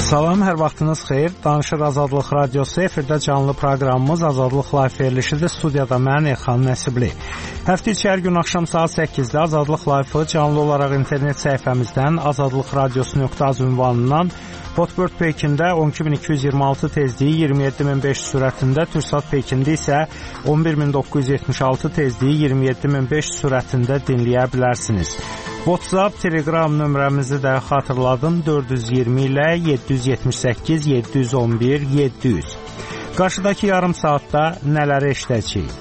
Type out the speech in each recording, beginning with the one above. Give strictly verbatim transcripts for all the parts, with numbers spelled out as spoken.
Salam, hər vaxtınız xeyir. Danışır Azadlıq Radiosu, efirdə canlı proqramımız Azadlıq Live verilişidir. Studiyada mən Elxan Nəsibli. Həftə içi hər gün axşam saat səkkizdə Azadlıq Live-ı canlı olaraq internet səhifəmizdən azadlıqradiosu nöqtə az ünvanından Hotbird Pekində on iki min iki yüz iyirmi altı tezliyi iyirmi yeddi min beş yüz sürətində, Türksat Pekində isə on bir min doqquz yüz yetmiş altı tezliyi iyirmi yeddi min beş yüz sürətində dinləyə bilərsiniz. WhatsApp, Telegram nömrəmizi də xatırladım, dörd yüz iyirmi ilə yeddi yüz yetmiş səkkiz yeddi yüz on bir yeddi yüz. Qarşıdakı yarım saatda nələri eşidəcəyik?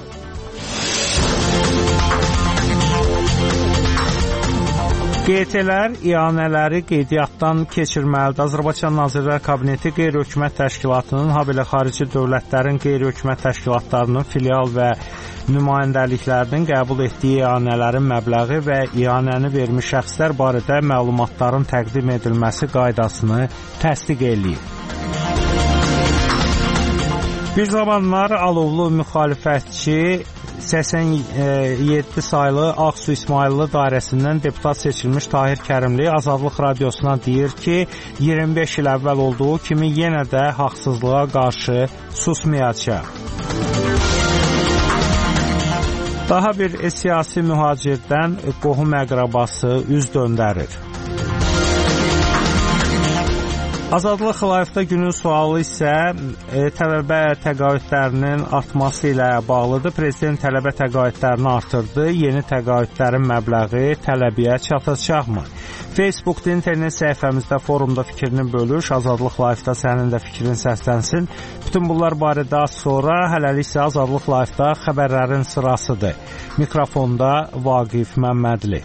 Q T-lər ianələri qeydiyyatdan keçirməlidir. Azərbaycan Nazirlər Kabineti qeyri-hökumət təşkilatının, habelə xarici dövlətlərin qeyri-hökumət təşkilatlarının filial və nümayəndəliklərinin qəbul etdiyi ianələrin məbləği və ianəni vermiş şəxslər barədə məlumatların təqdim edilməsi qaydasını təsdiq eləyib. Bir zamanlar alovlu müxalifətçi səksən yeddi saylı Ağsu İsmayıllı dairəsindən deputat seçilmiş Tahir Kərimli Azadlıq Radiosuna deyir ki, iyirmi beş il əvvəl olduğu kimi yenə də haqsızlığa qarşı susmayacaq. Daha bir siyasi mühacirdən qohum əqrabası üz döndərir. Azadlıq Live-da günün sualı isə e, tələbə təqaüdlərinin artması ilə bağlıdır. Prezident tələbə təqaüdlərini artırdı. Yeni təqaüdlərin məbləği tələbiyə çatacaqmı? Facebook'da internet səhifəmizdə forumda fikrini bölüş. Azadlıq Live-da sənin də fikrin səslənsin. Bütün bunlar barədə az sonra, hələlik isə Azadlıq Live-da xəbərlərin sırasıdır. Mikrofonda Vaqif Məmmədli.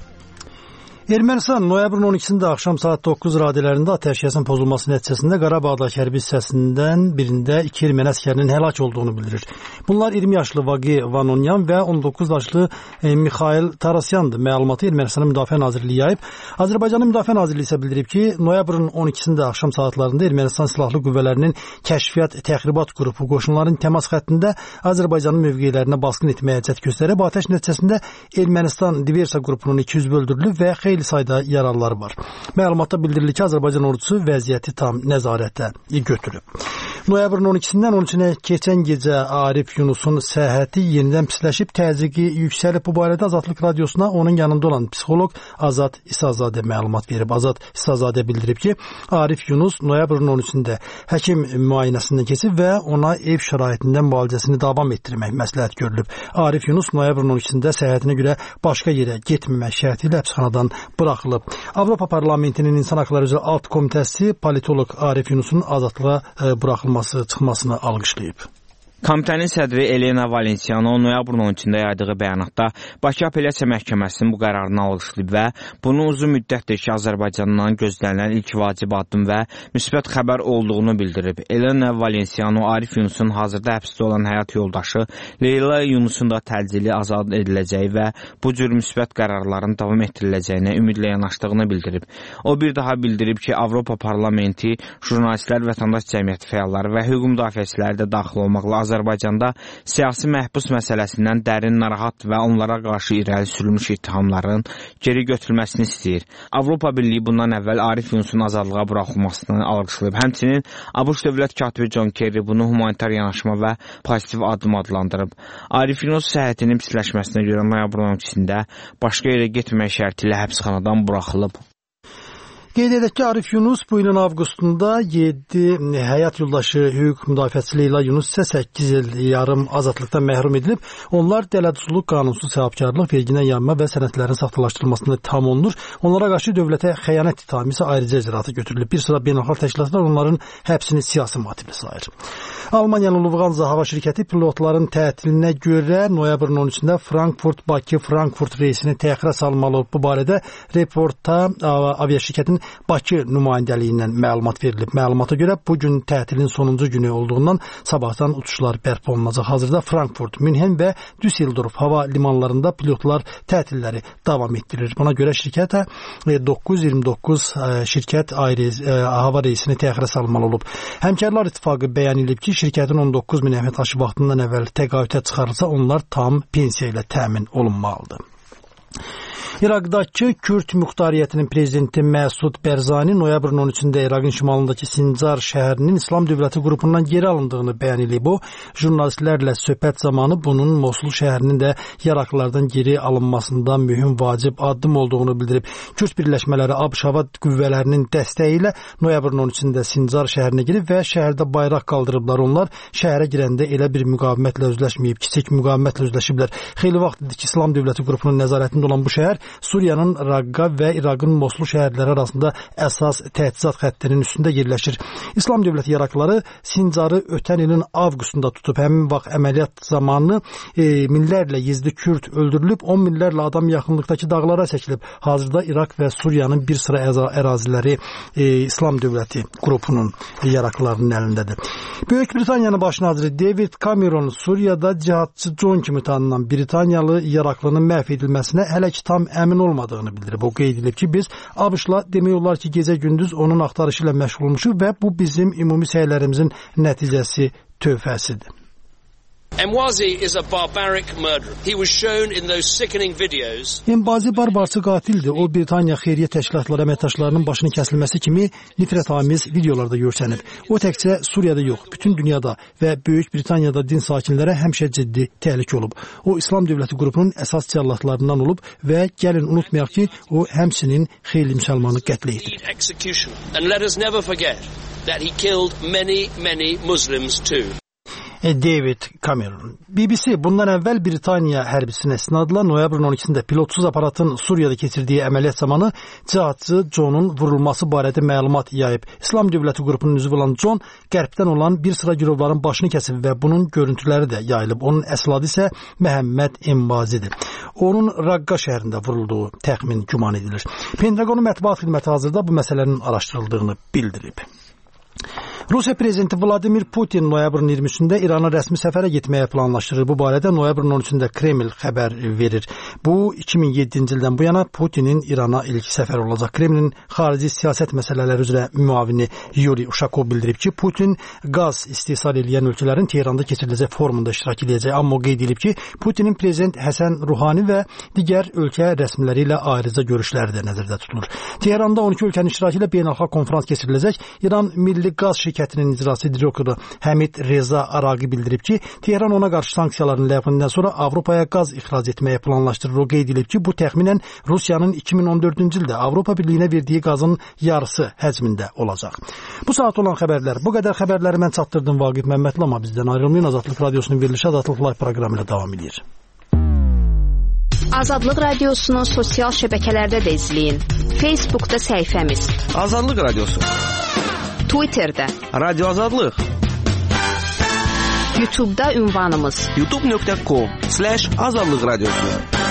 Ermənistan noyabrın on ikisində axşam saat doqquz radələrində atəşkəsin pozulması nəticəsində Qarabağdakı hərbi hissəsindən birində iki erməni əsgərinin həlak olduğunu bildirir. Bunlar iyirmi yaşlı Vaqi Vanonyan və on doqquz yaşlı e, Mikhail Tarasyandır. Məlumatı Ermənistanın Müdafiə Nazirliyi yayıb. Azərbaycanın Müdafiə Nazirliyi isə bildirib ki, noyabrın on ikisində axşam saatlarında Ermənistan silahlı qüvvələrinin kəşfiyyat təxribat qrupu qoşunların təmas xəttində Azərbaycanın mövqelərinə basqın etməyə cəhd göstərib. Atəş nəticəsində Ermənistan diversiya qrupunun iki yüz öldürülüb və xeyli sayda yaralılar var. Məlumatda bildirilir ki, Azərbaycan ordusu vəziyyəti tam nəzarətə götürüb. Noyabrın on ikisindən on üçünə keçən gecə Arif Yunusun səhhəti yenidən pisləşib, təzyiqi yüksəlib. Bu barədə Azadlıq Radiosuna onun yanında olan psixoloq Azad İsazadə məlumat verib. Azad İsazadə bildirib ki, Arif Yunus noyabrın on üçündə həkim müayinəsindən keçib və ona ev şəraitində müalicəsini davam etdirmək məsləhət görülüb. Arif Yunus noyabrın on ikisində səhhətinə görə başqa yerə getməmək şərti ilə həbsxanadan buraxılıb. Avropa Parlamentinin İnsan Haqları üzrə Alt Komitəsi politoloq Arif Yunusun azadlığa buraxılması, çıxmasını alqışlayıb. Komitənin sədri Elena Valenciano noyabrın on üçündə yaydığı bəyanatda Bakı Apellyasiya Məhkəməsinin bu qərarını alqışlayıb və bunun uzun müddətdir ki, Azərbaycandan gözlənilən ilk vacib addım və müsbət xəbər olduğunu bildirib. Elena Valenciano Arif Yunusun hazırda həbsdə olan həyat yoldaşı Leyla Yunusun da təcili azad ediləcəyi və bu cür müsbət qərarların davam etdiriləcəyinə ümidlə yanaşdığını bildirib. O bir daha bildirib ki, Avropa Parlamenti, jurnalistlər, vətəndaş cəmiyyəti fəalları və hüquq müdafiəçiləri də daxil olmaqla Azərbaycanda siyasi məhbus məsələsindən dərin narahat və onlara qarşı irəli sürülmüş ittihamların geri götürülməsini istəyir. Avropa Birliyi bundan əvvəl Arif Yunusun azadlığa buraxılmasını alqışlayıb. Həmçinin ABŞ dövlət katibi John Kerry bunu humanitar yanaşma və pozitiv addım adlandırıb. Arif Yunus səhhətinin pisləşməsinə görə noyabrın on ikisində başqa yerə getməmək şərti ilə həbsxanadan buraxılıb. Qeyd edək ki, Arif Yunus bu ilin avqustunda yeddi həyat yoldaşı hüquq müdafiəçisi Leyla Yunus isə səkkiz il yarım azadlıqdan məhrum edilib. Onlar dələduzluq, qanunsuz səbəbkarlıq, vergidən yanma və sənədlərin saxtalaşdırılmasında tam olunur. Onlara qarşı dövlətə xəyanət ittihamı isə ayrıca icraata götürülüb. Bir sıra beynəlxalq təşkilatlar onların həbsini siyasi motivli sayır. Almaniyanın Lufthansa hava şirkəti pilotların tətilinə görə noyabrın on üçündə Frankfurt-Bakı-Frankfurt reysini təxirə salmalı. Bu barədə reporta aviaşirkətin Bakı nümayəndəliyindən məlumat verilib. Məlumata görə bu gün tətilin sonuncu günü olduğundan sabahdan uçuşlar bərpa olunacaq. Hazırda Frankfurt, Münhen və Düsseldorf hava limanlarında pilotlar tətilləri davam etdirir. Buna görə şirkətə doqquz yüz iyirmi doqquz şirkət ayrı hava reysini təxirə salmalı olub. Həmkarlar İttifaqı bəyan edib ki, şirkətin on doqquz min əməkdaşı vaxtından əvvəl təqaüdə çıxarılsa, onlar tam pensiya ilə təmin olunmalıdır. İraqdakı Kürd Muxtariyyətinin prezidenti Məsud Bərzani noyabrın on üçündə İraqın şimalındakı Sincar şəhərinin İslam Dövləti qrupundan geri alındığını bəyan edib. O, jurnalistlərlə söhbət zamanı bunun Mosul şəhərinin də yaraqlardan geri alınmasında mühüm vacib addım olduğunu bildirib. Kürd birləşmələri ABŞ hava qüvvələrinin dəstəyi ilə noyabrın on üçündə Sincar şəhərinə girib və şəhərdə bayraq qaldırıblar. Onlar şəhərə girəndə elə bir müqavimətlə üzləşməyib, kiçik müqavimətlə üzləşiblər. Xeyli vaxtdır ki, İslam Dövləti qrupunun nəzarətində olan bu şəhər Suriyanın Raqqa və İraqın Mosul şəhərləri arasında əsas təchizat xəttinin üstündə yerləşir. İslam Dövləti yaraqları Sincarı ötən ilin avqustunda tutub. Həmin vaxt əməliyyat zamanı e, minlərlə yezdi Kürd öldürülüb, on minlərlə adam yaxınlıqdakı dağlara çəkilib. Hazırda İraq və Suriyanın bir sıra əraziləri e, İslam Dövləti qrupunun yaraqlarının əlindədir. Böyük Britaniyanın baş naziri David Cameron Suriyada cihadçı John kimi tanınan Britaniyalı yaraqlının məhv edilməsinə hələ ki tam əmin olmadığını bildirib. O qeyd edib ki, biz ABŞ-la demək olar ki, gecə-gündüz onun axtarışı ilə məşğul olmuşuq və bu bizim ümumi səylərimizin nəticəsi, tövhəsidir. Emwazi is a barbaric murderer. He was shown in those sickening videos. Emwazi barbarçı qatildir. O Britaniya xeyriyyə təşkilatları əməkdaşlarının başının kəsilməsi kimi nifrətamiz videolarda görsənib. O təkcə Suriyada yox, bütün dünyada və Böyük Britaniyada din sakinlərə həmişə ciddi təhlükə olub. O İslam Dövləti qrupunun əsas cəllatlarından olub və gəlin unutmayaq ki, o həmçinin xeyli müsəlmanı qətlə yetirib. And let us never forget that he killed many, many Muslims too. David Cameron. B B C bundan əvvəl Britaniya hərbisinə istinadla noyabrın on ikisində pilotsuz aparatın Suriyada keçirdiyi əməliyyat zamanı cihadçı John'un vurulması barədə məlumat yayıb. İslam Dövləti qrupunun üzvü olan John qərbdən olan bir sıra girovların başını kəsib və bunun görüntüləri də yayılıb. Onun əsl adı isə Məhəmməd Emvazidir. Onun Raqqa şəhərində vurulduğu təxmin güman edilir. Pentaqonun mətbuat xidməti hazırda bu məsələnin araşdırıldığını bildirib. Rusiya prezidenti Vladimir Putin noyabrın iyirmi üçündə İrana rəsmi səfərə getməyə planlaşdırır. Bu barədə noyabrın on üçündə Kreml xəbər verir. Bu iki min yeddinci ildən bu yana Putinin İrana ilk səfəri olacaq. Kremlin xarici siyasət məsələləri üzrə müavini Yuri Ushakov bildirib ki, Putin qaz istehsal edən ölkələrin Tehranda keçiriləcək forumunda iştirak edəcək. Amma o qeyd edib ki, Putinin prezident Həsən Ruhani və digər ölkə rəsmiləri ilə ayrıca görüşləri də nəzərdə tutulur. Tehranda on iki ölkənin iştirakı ilə beynəlxalq konfrans keçiriləcək. İran Milli Qaz şirkətinin icrası direktoru Həmid Reza Araqi bildirib ki, Tehran ona qarşı sanksiyaların ləğvindən sonra Avropaya qaz ixrac etməyə planlaşdırır. O qeyd edib ki, bu təxminən Rusiyanın iki min on dördüncü ildə Avropa Birliyinə verdiyi qazın yarısı həcmində olacaq. Bu saat olan xəbərlər. Bu qədər xəbərləri mən çatdırdım Vaqif Məmmədli, amma bizdən ayrılmayın. Azadlıq Radiosunun verilişi Azadlıq Live proqramı ilə davam edir. Azadlıq Radiosunu sosial şəbəkələrdə də izləyin. Facebookda səhifəmiz Azadlıq Radiosu, Twitterdə Radio Azadlıq, YouTube'da ünvanımız youtube nöqtə com slash azadlıq radiosu.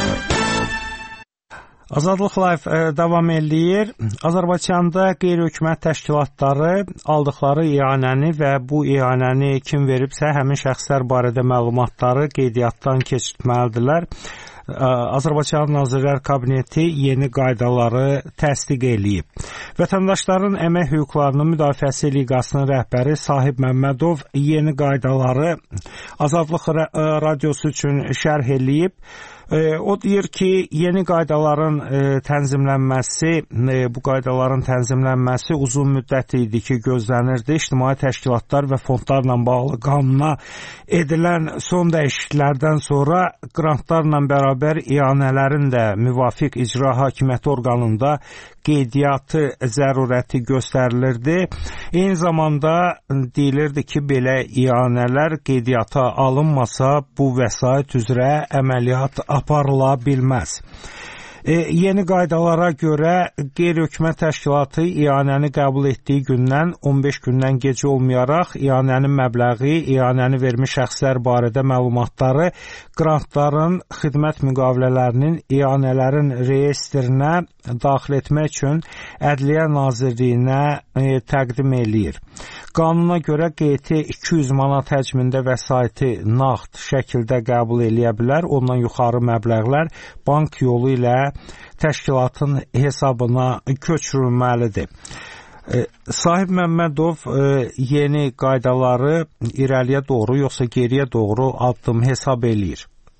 Azadlıq Live e, davam eləyir. Azərbaycanda qeyri-hökumət təşkilatları aldıqları ianəni və bu ianəni kim veribsə həmin şəxslər barədə məlumatları qeydiyyatdan keçirtməlidirlər. Azərbaycan Nazirlər Kabineti yeni qaydaları təsdiq eləyib. Vətəndaşların əmək hüquqlarının müdafiəsi liqasının rəhbəri Sahib Məmmədov yeni qaydaları Azadlıq Radiosu üçün şərh eləyib. O deyir ki, yeni qaydaların e, tənzimlənməsi, e, bu qaydaların tənzimlənməsi uzun müddət idi ki, gözlənirdi. İctimai təşkilatlar və fondlarla bağlı qanuna edilən son dəyişikliklərdən sonra qrantlarla bərabər ianələrin də müvafiq icra hakimiyyəti orqanında qeydiyyatı zərurəti göstərilirdi. Eyni zamanda deyilirdi ki, belə ianələr qeydiyyata alınmasa bu vəsait üzrə əməliyyat aparıla bilməz. E, yeni qaydalara görə qeyri-hökumət təşkilatı ianəni qəbul etdiyi gündən on beş gündən gec olmayaraq ianənin məbləği, ianəni vermiş şəxslər barədə məlumatları qrantların, xidmət müqavilələrinin, ianələrin reyestrinə daxil etmək üçün Ədliyyə Nazirliyinə e, təqdim eləyir. Qanuna görə qeyti iki yüz manat həcmində vəsaiti nağd şəkildə qəbul eləyə bilər. Ondan yuxarı məbləğlər bank yolu ilə təşkilatın hesabına köçürülməlidir. E, Sahib Məmmədov e, yeni qaydaları irəliyə doğru yoxsa geriyə doğru addım hesab eləyir.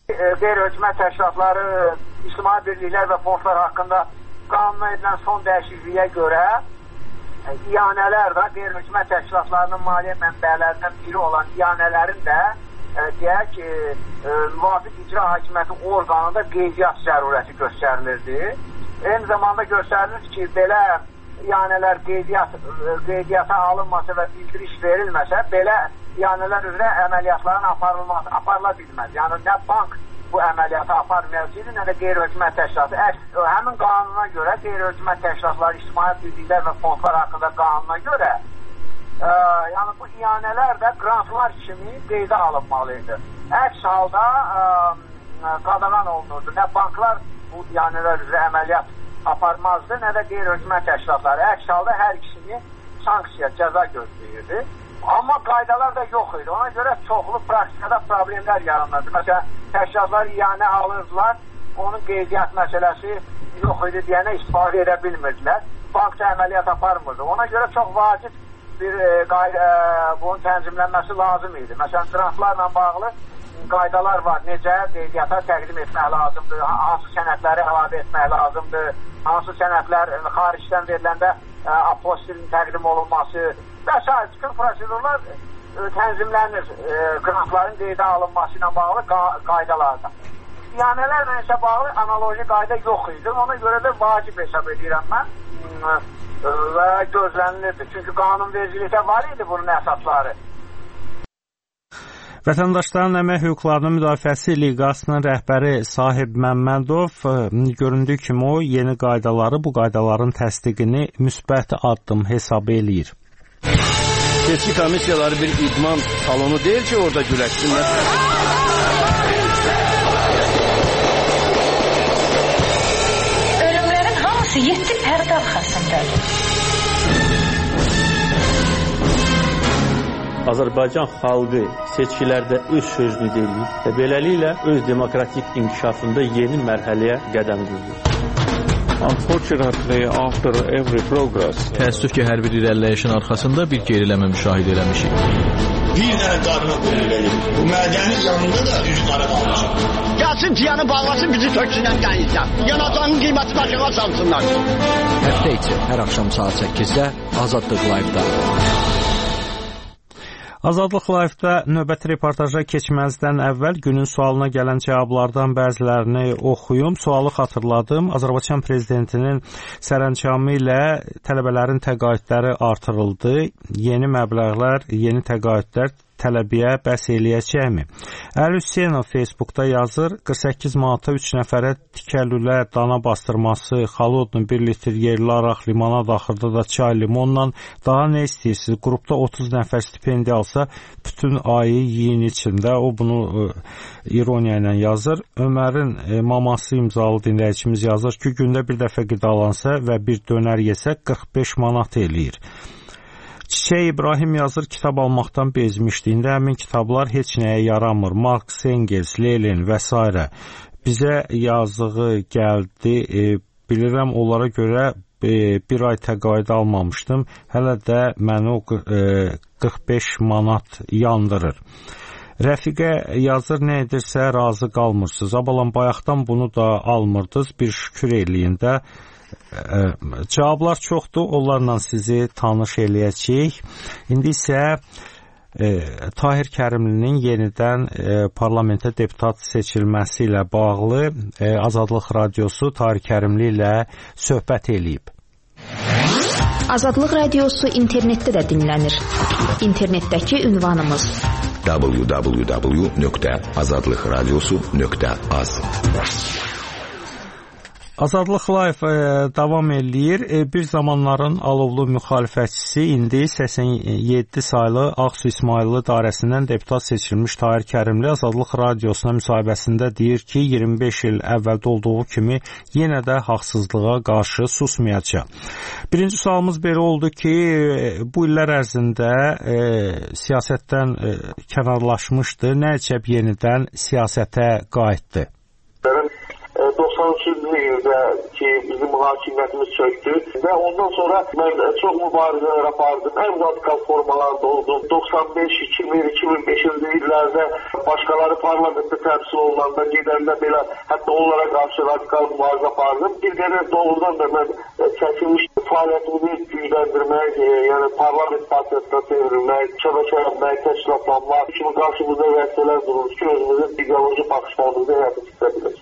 Qeyri-hökumət təşkilatları, ictimai birliklər və fondlar haqqında qanuna edilən son dəyişikliyə görə iyanələr də qeyri-hökumət təşkilatlarının maliyyə mənbələrindən biri olan iyanələrin də e, deyək ki, e, müvafiq icra hakimiyyəti orqanında qeydiyyat zərurəti göstərilirdi. Eyni zamanda göstərilir ki, belə iyanələr qeydiyyat, qeydiyyata alınmasa və bildiriş verilməsə, belə iyanələr üzrə əməliyyatların aparılması, aparıla bilməz. Yəni, nə bank bu əməliyyatı aparmayacaqdır, nə də qeyri-hökumət təşkilatı. Əks, həmin qanuna görə, qeyri-hökumət təşkilatları, ictimai birliklər və fondlar haqqında qanuna görə, e, yəni bu iyanələr də grantlar kimi qeydə alınmalıydı. Əks halda e, qadağan olunurdu. Nə banklar bu iyanələr üzrə əməliyyat aparmazdı, nə də qeyri-hökumət təşkilatları. Əks halda hər ikisini sanksiya, cəza gözləyirdi. Amma qaydalar da yox idi. Ona görə çoxlu praktikada problemlər yaranırdı. Məsələn, təşkilatlar iyanə alırdılar, onun qeydiyyat məsələsi yox idi deyənə istifadə edə bilmirdilər. Bankda əməliyyat aparmırdı. Ona görə çox vacib bir e, qayda, e, bunun tənzimlənməsi lazım idi. Məsələn, grantlarla bağlı qaydalar var. Necə qeydiyyata təqdim etmək lazımdır, hansı sənədləri əlavə etmək lazımdır, hansı sənədlər xaricdən veriləndə e, apostilin təqdim olunması və s. Bütün prosedurlar e, tənzimlənir e, grantların qeydə alınması ilə bağlı qaydalarda. İyanələrlə isə bağlı analoji qayda yox idi. Ona görə də vacib hesab edirəm mən e, və gözlənilirdi. Çünki qanunvericilikdə var idi bunun əsasları. Vətəndaşların əmək hüquqlarının müdafiəsi liqasının rəhbəri Sahib Məmmədov göründüyü kimi o yeni qaydaları, bu qaydaların təsdiqini müsbət addım hesab eləyir. Seçki komissiyaları bir idman salonu deyil ki, orada güləşsinlər. Ölümlərin hamısı yeddi pərdə arxasındadır. Azərbaycan xalqı seçkilərdə öz sözünü deyir və beləliklə öz demokratik inkişafında yeni mərhələyə qədəm qoyur. Unfortunately, after every progress, təəssüf ki, hər bir irəliləyişin arxasında bir geriləmə müşahidə eləmişik. Bir dənə qadına qulluq bu mədənin yanında da üç qara qalmışıq. Gəlsin tiyanı bağlasın, bizi töksünən qəyizdən. Yanacağının qiyməti başına salsınlar. Həftə içi hər axşam saat səkkizdə Azadlıq Live-da. Azadlıq Live-da növbəti reportaja keçməzdən əvvəl günün sualına gələn cavablardan bəzilərini oxuyum. Sualı xatırladım. Azərbaycan prezidentinin sərəncamı ilə tələbələrin təqaüdləri artırıldı. Yeni məbləğlər, yeni təqaüdlər tələbiyə bəs eləyəcəkmi? Əli Hüseynov Facebookda yazır, qırx səkkiz manata üç nəfərə tikəlülə dana bastırması, xalodun bir litr yerli araq, limonad axırda da çay limonla daha nə istəyirsiniz? Qrupda otuz nəfər stipendiya alsa bütün ayı yiyin içində. O bunu e, ironiya ilə yazır. Ömərin e, maması imzalı dinləyicimiz yazır ki, gündə bir dəfə qidalansa və bir dönər yesə qırx beş manat eləyir. Çiçək İbrahim yazır, kitab almaqdan bezmişdi. İndi həmin kitablar heç nəyə yaramır. Marx, Engels, Lenin və s. Bizə yazığı gəldi. E, bilirəm, onlara görə e, bir ay təqaüd almamışdım. Hələ də məni o e, qırx beş manat yandırır. Rəfiqə yazır, nə edirsə razı qalmırsınız. Abalan bayaqdan bunu da almırdınız. Bir şükür eləyin də. Cavablar çoxdur, onlarla sizi tanış eləyəcəyik. İndi isə e, Tahir Kərimlinin yenidən e, parlamentə deputat seçilməsi ilə bağlı e, Azadlıq Radiosu Tahir Kərimli ilə söhbət eləyib. Azadlıq Radiosu internetdə də dinlənir. İnternetdəki ünvanımız w w w nöqtə azadlıq radiosu nöqtə az. Azadlıq Live e, davam eləyir. E, bir zamanların alovlu müxalifətçisi, indi səksən yeddi saylı Ağsu İsmayıllı dairəsindən deputat seçilmiş Tahir Kərimli Azadlıq Radiosuna müsahibəsində deyir ki, iyirmi beş il əvvəldə olduğu kimi yenə də haqsızlığa qarşı susmayacaq. Birinci sualımız belə oldu ki, bu illər ərzində e, siyasətdən e, kənarlaşmışdı. Nə əcəb yenidən siyasətə qayıtdı? doxsan üçüncü ildə ki, bizim hakimiyyətimiz çöktü və ondan sonra mən çox mübarizələr apardım. Ən radikal formalarda oldum. doxsan beş, iki min, iki min beşinci illərdə başqaları parlamentdə təmsil olunanda gedəndə belə hətta onlara qarşı radikal mübarizə apardım. Bir qədər doğrudan da mən çəkilmiş fəaliyyətimi gücləndirmək, yəni parlament partiyasına çevrilmək, şəbəkələnmək, təşkilatlanmaq kimi qarşımızda vəzifələr durur ki, özümüzün ideoloji baxışlarımızı həyata keçirək.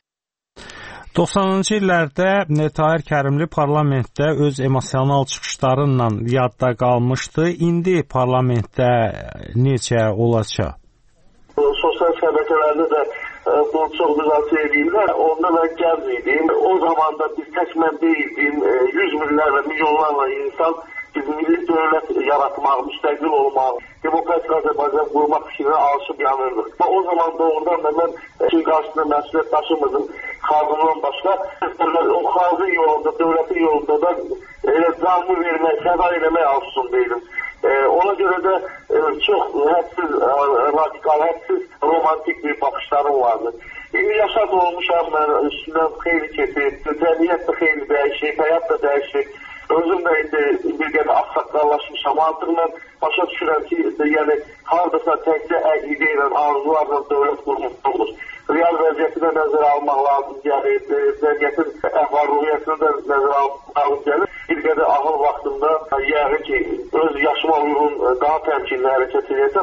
doxsanıncı illərdə Tahir Kərimli parlamentdə öz emosional çıxışlarıyla yadda qalmışdı. İndi parlamentdə necə olacaq? Sosial şəbəkələrdə də bunu çox müzakirə edirlər. Onda mən gənc idim. O zaman da biz tək mən deyildim. Yüz minlərlə, milyonlarla insan biz milli dövlət yaratmaq, müstəqil olmaq, demokratik Azərbaycan qurmaq fikrinə alışıb yanırdıq. O zaman doğrudan da mən Çin qarşısında məsuliyyət daşımırdım. Xalqından başqa, o xalqın yolunda, dövlətin yolunda da elə canlı vermək, fəda eləmək arzusundaydım. E, ona görə də e, çox hədsiz, radikal, hədsiz romantik bir baxışlarım vardı. İndi yaşad olmuşam mən, üstündən xeyli keçib, cəmiyyət də xeyli dəyişik, həyat da dəyişik. Özüm də indi bir qədər axsaqqallaşmışam. Artıq mən başa düşürəm ki, yəni hardasa təkcə əqidə ilə, arzularla dövlət qurmaq olur. Real vəziyyəti də nəzərə almaq lazım gəlir, cəmiyyətin əhval-ruhiyyəsini də nəzərə almaq lazım gəlir. Bir qədər ahıl vaxtında yəqin ki, öz yaşıma uyğun daha təmkinli hərəkət edəcəm.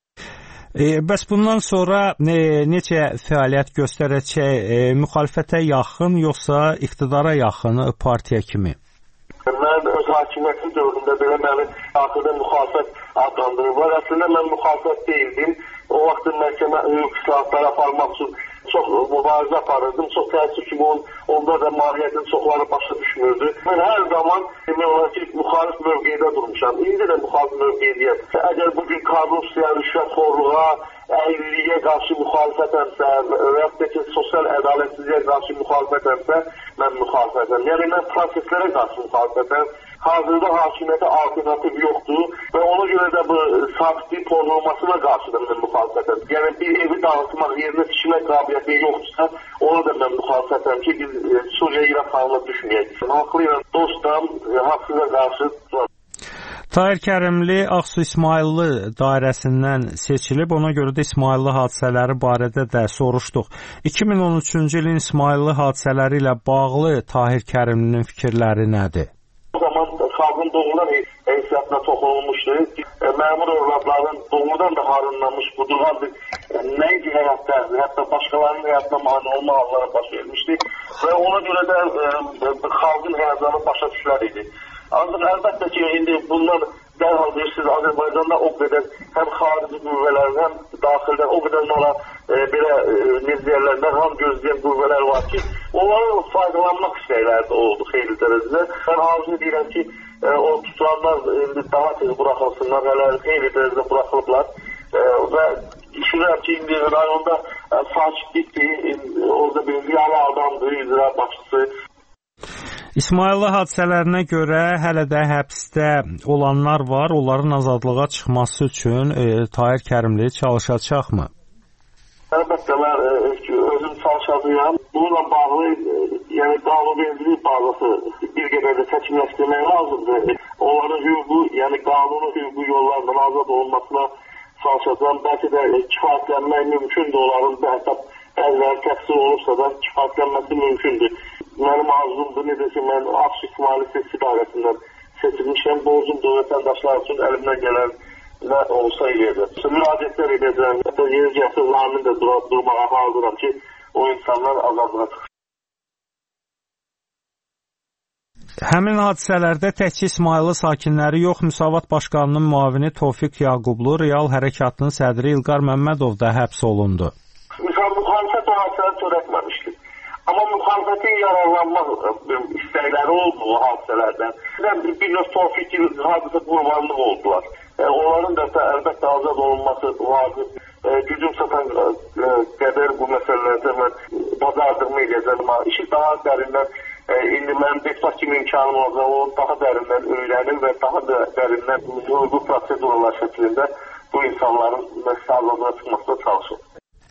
E, bəs bundan sonra e, necə fəaliyyət göstərəcək? E, müxalifətə yaxın, yoxsa iqtidara yaxın partiya kimi? Mən öz hakimiyyətin dövründə belə məni axırda müxalifət adlandırırlar. Əslində mən müxalifət deyildim. O vaxtın məhkəmə hüquq islahatları aparmaq üçün çox mübarizə aparırdım. Çox təəssüf ki, onun, onda da mahiyyətin çoxları başa düşmürdü. Mən hər zaman demək olar ki, müxalif mövqedə durmuşam. İndi də müxalif mövqedəyəm. Əgər bugün korrupsiya, rüşvətxorluğa, əyriliyə qarşı müxalifətəmsə və yaxud da ki, sosial ədalətsizliyə qarşı müxalifətəmsə, mən müxalifətəm. Yəni, mən proseslərə qarşı müxalifətəm. Hazırda hakimiyyətə alternativ yoxdur və ona görə də bu sabitliyin pozulmasına qarşı da mən müxalifətəm. Yəni, bir evi dağıtmaq, yerinə tikmək qabiliyyəti yoxdursa, ona da mən müxalifətəm ki, biz Suriya-İraq halına düşməyək. Haqlıyam, dostam, haqsıza qarşı Tahir Kərimli Ağsu İsmayıllı dairəsindən seçilib, ona görə də İsmayıllı hadisələri barədə də soruşduq. iki min on üçüncü ilin İsmayıllı hadisələri ilə bağlı Tahir Kərimlinin fikirləri nədir? O zaman xalqın doğrudan heysiyyatına toxunulmuşdu. Məmur övladların doğrudan da harınlamış, qudurğan bir nəinki həyatda, hətta başqalarının həyatına mani olma halları baş vermişdi. Və ona görə də xalqın həyatları başa düşülər idi. Ancaq əlbəttə ki, indi bundan dərhal deyirsiniz, Azərbaycanda o qədər həm xarici qüvvələrin, həm daxildən o qədər onlara e, belə e, necə deyərlər, nərham gözləyən qüvvələr var ki, onların faydalanmaq istəkləri oldu xeyli dərəcədə. Mən arzu edirəm ki, e, o tutulanlar indi daha tez buraxılsınlar, hələ xeyli dərəcədə buraxılıblar e, və düşünürəm ki, indi rayonda e, sakitlikdir, orada bir ziyalı adamdır, icra başçısı. İsmayıllı hadisələrinə görə hələ də həbsdə olanlar var. Onların azadlığa çıxması üçün e, Tahir Kərimli çalışacaqmı? Əlbəttə, mən e, özüm çalışacağım. Bununla bağlı, e, yəni qanunvericilik bazası bir qədər də çəkimləşdirmək lazımdır. Onların hüququ, yəni qanuni hüququ yollarla azad olmasına çalışacağım. Bəlkə də e, kifayətlənmək mümkündür. Onların da hətta bəziləri təqsir olursa da kifayətlənməsi mümkündür. Mənim arzumdur, necə ki, mən Ağsu İsmayıllı seçki dairəsindən seçilmişəm. Borcumdur vətəndaşlar üçün əlimdən gələn nə olsa eləyəcəm. Müraciətlər edəcəm. Hətta yeni gəlsə zamin də dur durmağa hazıram ki, o insanlar azadlığa çıxsın. Həmin hadisələrdə təkcə İsmayıllı sakinləri yox, Müsavat Başqanının müavini Tofiq Yaqublu, Real Hərəkatının sədri İlqar Məmmədov da həbs olundu. Müxalifət o hadisələri törətməmişdir. Amma müxalifətin yararlanmaq istəkləri oldu o hadisələrdən. Bir, bir növ Tofiq hadisə qurbanlıq oldular. E, onların da əlbəttə azad olunması vacib. E, gücüm satan e, qədər bu məsələlərdə mən bacardığımı edəcəm. İşi daha dərindən, e, indi mənim deputat kimi imkanım olacaq, o daha dərindən öyrənir və daha da dərindən hüquqi prosedurlar şəklində bu insanların məsələ azadlığa çıxmasına çalışır.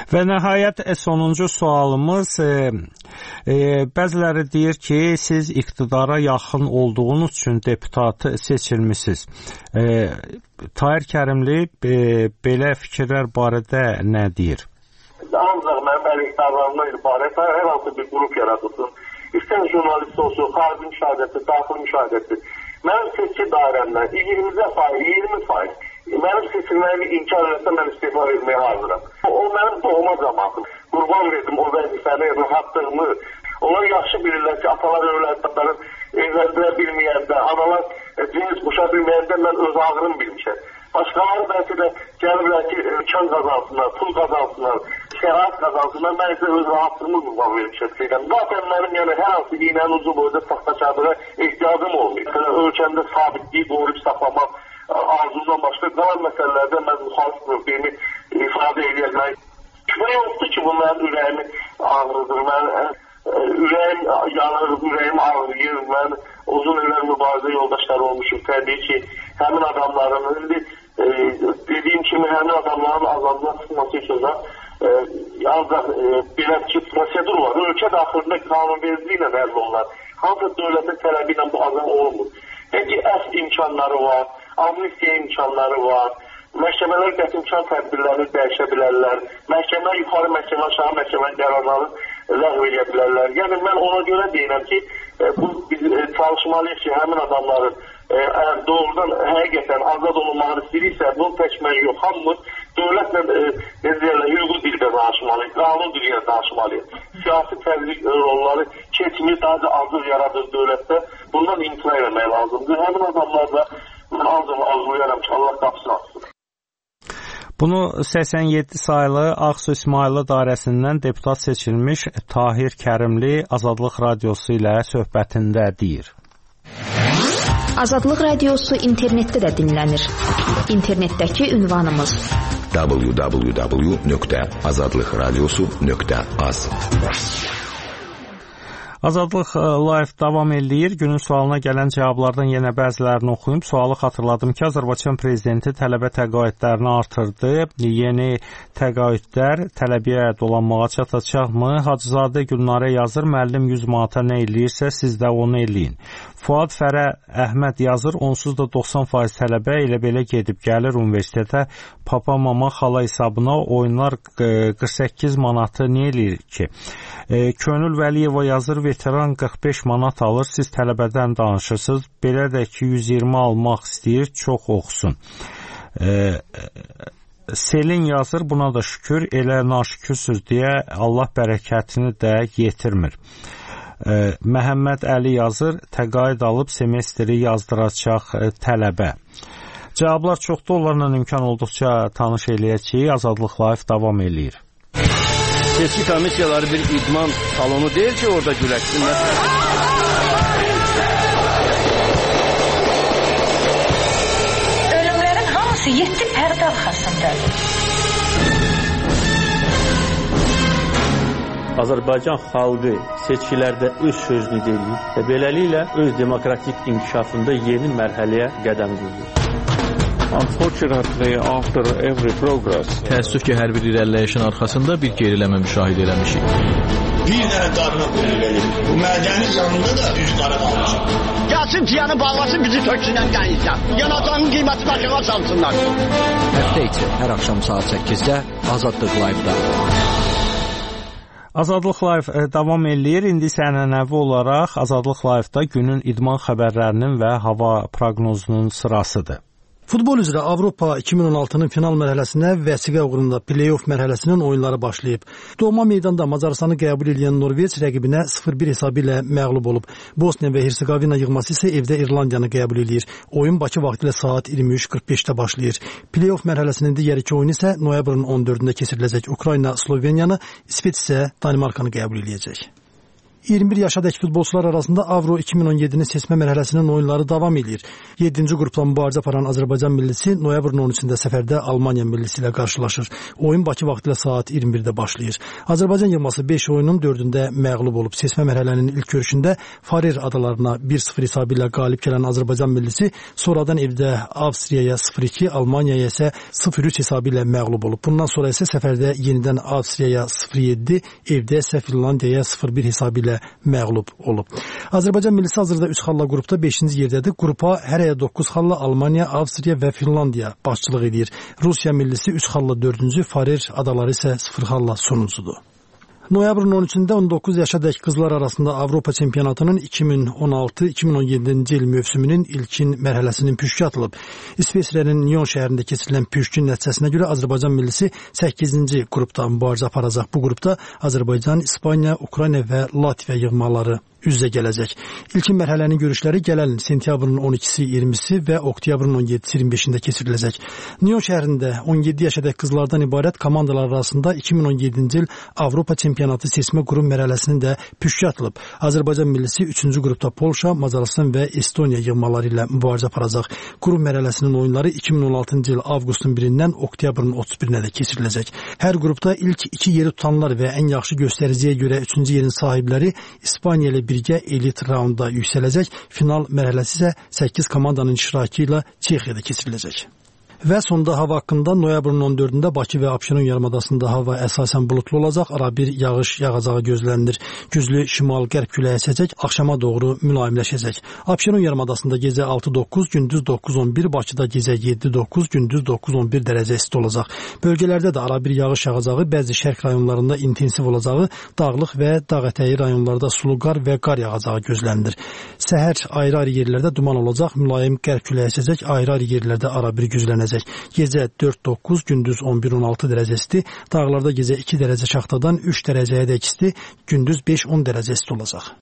Və nəhayət sonuncu sualımız, e, e, bəziləri deyir ki, siz iqtidara yaxın olduğunuz üçün deputatı seçilmisiniz. E, Tahir Kərimli e, belə fikirlər barədə nə deyir? Ancaq mənim əleyhdarlarımdan ibarət hər hansı bir qrup yaradılsın. İstər jurnalist olsun, xarici müşahidəsi, daxili müşahidəsi. Mənim seçki dairəmdən iyirmi faiz, iyirmi faiz. Mənim seçilməyimi inkar edəsə mən istifa etməyə hazıram. O mənim doğma cəmatım. Qurban verdim o vəzifəni, rahatlığımı. Onlar yaxşı bilirlər ki, atalar övladların evləndirə bilməyəndə, analar cins quşa bilməyəndə mən öz ağrım bilmişəm. Başqaları bəlkə də gəlirlər ki, imkan qazansınlar, pul qazansınlar, şərait qazansınlar. Mən isə öz rahatlığımı qurban vermişəm. Zaten mənim yəni hər hansı iynənin ucu boyda taxtaçadığa ehtiyacım olmuyor. Ölkəmdə sabitliyi qoruyub saxlamaq arzundan başqa qalan məsələlərdə mən müxalif mövqeyimi ifadə edəcəm. Şübhə yoxdur ki, bu mənim ürəyimi ağrıdır. Mən ürəyim yanır, ürəyim ağrıyır. Mən uzun illər mübarizə yoldaşları olmuşum. Təbii ki, həmin adamların, indi e, dediyim kimi, həmin adamların azadlığa çıxması üçün də e, ancaq e, belə ki, prosedur var. Ölkə daxilində qanunvericiliyi ilə nəzərdə olunur. Hansı dövlətin tələbi ilə bu azam olunmur. Peki, əs imkanları var, amnistiya imkanları var. Məhkəmələr qətimkan tədbirlərini dəyişə bilərlər. Məhkəmə, yuxarı məhkəmə, aşağı məhkəmə qərarları ləğv edə bilərlər. Yəni, mən ona görə deyirəm ki, bu biz çalışmalıyıq ki, həmin adamların əgər doğrudan həqiqətən azad olunmağını istəyirsə, bunu təkmək yox, hamımız dövlətlə hüquqi dildə danışmalıyıq, qanun dilində danışmalıyıq. Siyasi təbliğ rolları keçmir, daha da azlıq yaradır dövlətdə. Bundan imtina eləmək lazımdır. Həmin adamlar da mən ancaq arzulayaram ki, Allah qapısını açsın. Bunu səksən yeddi saylı Ağsu İsmayılı dairəsindən deputat seçilmiş Tahir Kərimli Azadlıq Radiosu ilə söhbətində deyir. Azadlıq Radiosu internetdə də dinlənir. İnternetdəki ünvanımız w w w nöqtə azadlıqradiosu nöqtə az. Azadlıq Live davam eləyir. Günün sualına gələn cavablardan yenə bəzilərini oxuyum. Sualı xatırladım ki, Azərbaycan prezidenti tələbə təqaüdlərini artırdı. Yeni təqaüdlər tələbəyə dolanmağa çatacaqmı? Hacızadə Gülnarə yazır, müəllim yüz manata nə eləyirsə, siz də onu eləyin. Fuad Fərə Əhməd yazır, onsuz da doxsan faiz tələbə elə belə gedib gəlir universitetə, papa, mama, xala hesabına oyunlar qırx səkkiz manatı nə eləyir ki? Könül Vəliyeva yazır, veteran qırx beş manat alır, siz tələbədən danışırsınız, belə də ki yüz iyirmi almaq istəyir, çox oxusun. E, Selin yazır, buna da şükür, elə naşükürsüz deyə Allah bərəkətini də yetirmir. E, Məhəmməd Əli yazır, təqaüd alıb semestri yazdıracaq e, tələbə. Cavablar çoxdur, onlarla imkan olduqca tanış eləyək ki, Azadlıq Live davam eləyir. Seçki komissiyaları bir idman salonu deyil ki, orada güləşsinlər. Ölümlərin hamısı yeddi pərdə arxasındadır. Azərbaycan xalqı seçkilərdə öz sözünü deyir və beləliklə öz demokratik inkişafında yeni mərhələyə qədəm qoyur. Unfortunately, after every progress, təəssüf ki, hər bir irəliləyişin arxasında bir geriləmə müşahidə eləmişik. Bir dənə qarına qoyulur. Bu mədənin yanında da üç qara qalmışıq. Gəlsin tiyanı bağlasın, bizi töksünən qəyizlər. Yanacağın qiyməti başına salsınlar. Həftə içi hər axşam saat səkkizdə Azadlıq Live-da. Azadlıq Live davam eləyir. İndi isə ənənəvi olaraq Azadlıq Live-da günün idman xəbərlərinin və hava proqnozunun sırasıdır. Futbol üzrə Avropa iki min on altının final mərhələsinə vəsiqə uğrunda play-off mərhələsinin oyunları başlayıb. Doğma meydanda Macarıstanı qəbul edən Norveç rəqibinə sıfır bir hesabı ilə məğlub olub. Bosniya və Hersegovina yığması isə evdə İrlandiyanı qəbul edir. Oyun Bakı vaxtı ilə saat iyirmi üç qırx beşdə başlayır. Play-off mərhələsinin digər iki oyunu isə noyabrın on dördündə keçiriləcək. Ukrayna Sloveniyanı, İsveç isə Danimarkanı qəbul edəcək. iyirmi bir yaşadək futbolçular arasında Avro iki min on yedinin seçmə mərhələsinin oyunları davam edir. yeddinci qrupdan mübarizə aparan Azərbaycan millisi noyabrın on üçündə səfərdə Almaniya millisi ilə qarşılaşır. Oyun Bakı vaxtı ilə saat iyirmi birdə başlayır. Azərbaycan yığması beş oyunun dördündə məğlub olub. Seçmə mərhələnin ilk görüşündə Farer adalarına bir sıfır hesabı ilə qalib gələn Azərbaycan millisi sonradan evdə Avstriyaya sıfır iki, Almaniyaya isə sıfır üç hesabı ilə məğlub olub. Bundan sonra isə səfərdə yenidən Avstriyaya sıfır yeddi, evdə isə Finlandiyaya sıfır bir hesabı ilə məğlub olub. Azərbaycan millisi hazırda üç xalla qrupda beşinci yerdədir. Qrupa hər aya doqquz xalla Almaniya, Avstriya və Finlandiya başçılıq edir. Rusiya millisi üç xalla dördüncü, Farer adaları isə sıfır xalla sonuncudur. Noyabrın on üçündə on doqquz yaşadək qızlar arasında Avropa çempionatının iki min on altı iki min on yeddinci il mövsümünün ilkin mərhələsinin püşkü atılıb. İsveçrənin Nyon şəhərində keçirilən püşkün nəticəsinə görə Azərbaycan millisi səkkizinci qrupda mübarizə aparacaq. Bu qrupda Azərbaycan, İspaniya, Ukrayna və Latviya yığmaları üz-üzə gələcək. İlkin mərhələnin görüşləri gələn sentyabrın on ikisi iyirmisi və oktyabrın on yeddisi iyirmi beşində keçiriləcək. Nyon şəhərində on yeddi yaşadək qızlardan ibarət komandalar arasında iki min on yeddinci il Avropa çempionatı seçmə qrup mərhələsinin də püşkü atılıb. Azərbaycan millisi üçüncü qrupda Polşa, Macarıstan və Estoniya yığmaları ilə mübarizə aparacaq. Qrup mərhələsinin oyunları iki min on altıncı il avqustun birindən oktyabrın otuz birinə də keçiriləcək. Hər qrupda ilk iki yeri tutanlar və ən yaxşı göstəriciyə görə üçüncü yerin sahibləri İspaniya ilə birgə elit raunda yüksələcək. Final mərhələsi isə səkkiz komandanın iştirakı ilə Çexiyada keçiriləcək. Və sonda hava haqqında noyabrın on dördündə Bakı və Abşeron yarımadasında hava əsasən buludlu olacaq, ara bir yağış yağacağı gözlənilir. Güclü şimal-qərb küləyi əsəcək, axşama doğru mülayimləşəcək. Abşeron yarımadasında gecə altı doqquz, gündüz doqquz on bir, Bakıda gecə yeddi doqquz, gündüz doqquz on bir dərəcə isti olacaq. Bölgələrdə də ara bir yağış yağacağı, bəzi şərq rayonlarında intensiv olacağı, dağlıq və dağ ətəyi rayonlarda sulu qar və qar yağacağı gözlənilir. Səhər ayrı-ayrı yerlərdə duman olacaq, mülayim qərb küləyi əsəcək, ayrı-ayrı yerlərdə ara bir güclənəcək. Gecə dörd doqquz, gündüz on bir on altı dərəcə isti, dağlarda gecə iki dərəcə şaxtadan üç dərəcəyə dək isti, gündüz beş on dərəcə isti olacaq.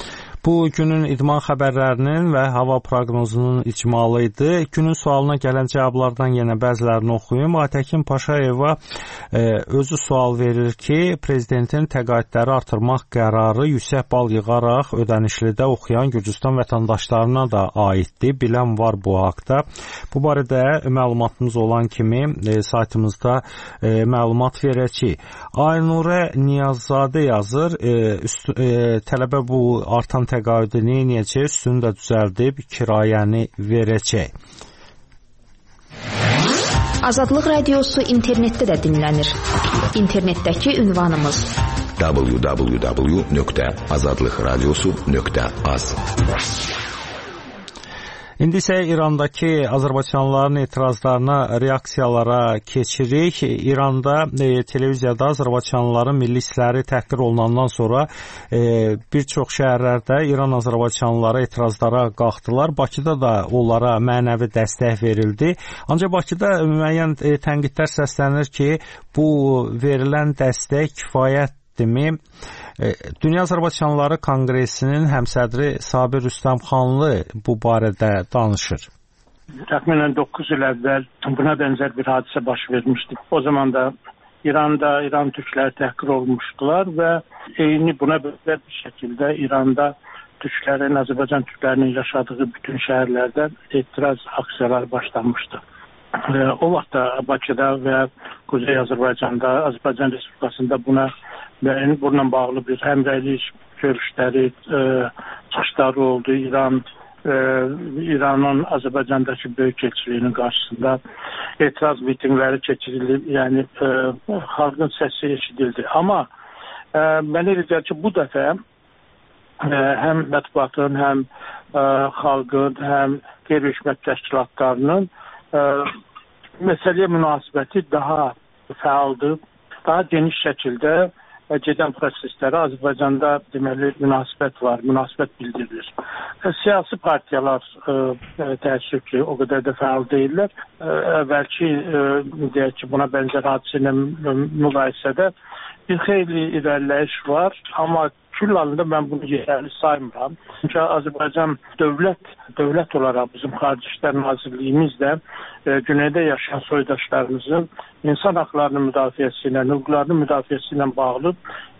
Bu günün idman xəbərlərinin və hava proqnozunun icmalı idi. Günün sualına gələn cavablardan yenə bəzilərini oxuyum. Aytəkin Paşayeva e, özü sual verir ki, prezidentin təqaüdləri artırmaq qərarı yüksək bal yığaraq ödənişlidə oxuyan Gürcüstan vətəndaşlarına da aiddir. Bilən var bu haqda. Bu barədə məlumatımız olan kimi e, saytımızda e, məlumat verəcək. Aynurə Niyazzadə yazır, e, üst, e, tələbə bu artan təqaüdünü necə üstünü də düzəldib kirayəni verəcək. Azadlıq Radiosu internetdə də dinlənir. İnternetdəki ünvanımız w w w nöqtə azadlıq radiosu nöqtə az. İndi isə İrandakı azərbaycanlıların etirazlarına, reaksiyalara keçirik. İranda e, televiziyada azərbaycanlıların milli hissləri təhqir olunandan sonra e, bir çox şəhərlərdə İran azərbaycanlıları etirazlara qalxdılar. Bakıda da onlara mənəvi dəstək verildi. Ancaq Bakıda müəyyən e, tənqidlər səslənir ki, bu verilən dəstək kifayətdirmi? Dünya Azərbaycanlıları Konqresinin həmsədri Sabir Rüstəmxanlı bu barədə danışır. Təxminən doqquz il əvvəl buna bənzər bir hadisə baş vermişdi. O zaman da İranda İran türkləri təhqir olmuşdular və eyni buna bənzər bir şəkildə İranda türklərin, Azərbaycan türklərinin yaşadığı bütün şəhərlərdə etiraz aksiyaları başlanmışdı. O vaxt da Bakıda və Kuzey Azərbaycanda, Azərbaycan Respublikasında buna və bununla bağlı bir həmrəylik görüşləri, e, çıxışları oldu. İran, e, İranın Azərbaycandakı böyük elçiliyinin qarşısında etiraz mitingləri keçirilib, yəni e, xalqın səsi eşidildi. Amma e, mən elə deyir ki, bu dəfə e, həm mətbuatın, həm e, xalqın, həm qeyri-hökumət təşkilatlarının e, məsələyə münasibəti daha fəaldır, daha geniş şəkildə gedən proseslərə Azərbaycanda deməli münasibət var, münasibət bildirilir. Siyasi partiyalar e, təəssüf ki, o qədər də fəal deyirlər. E, əvvəlki e, deyək ki, buna bənzər hadisə ilə müqayisədə bir xeyli irəliləyiş var, amma kül halında mən bunu yerli saymıram. Çünki Azərbaycan dövlət, dövlət olaraq bizim Xarici İşlər Nazirliyimiz də e, güneydə yaşayan soydaşlarımızın insan haqlarının müdafiəsi ilə, hüquqlarının müdafiəsi ilə bağlı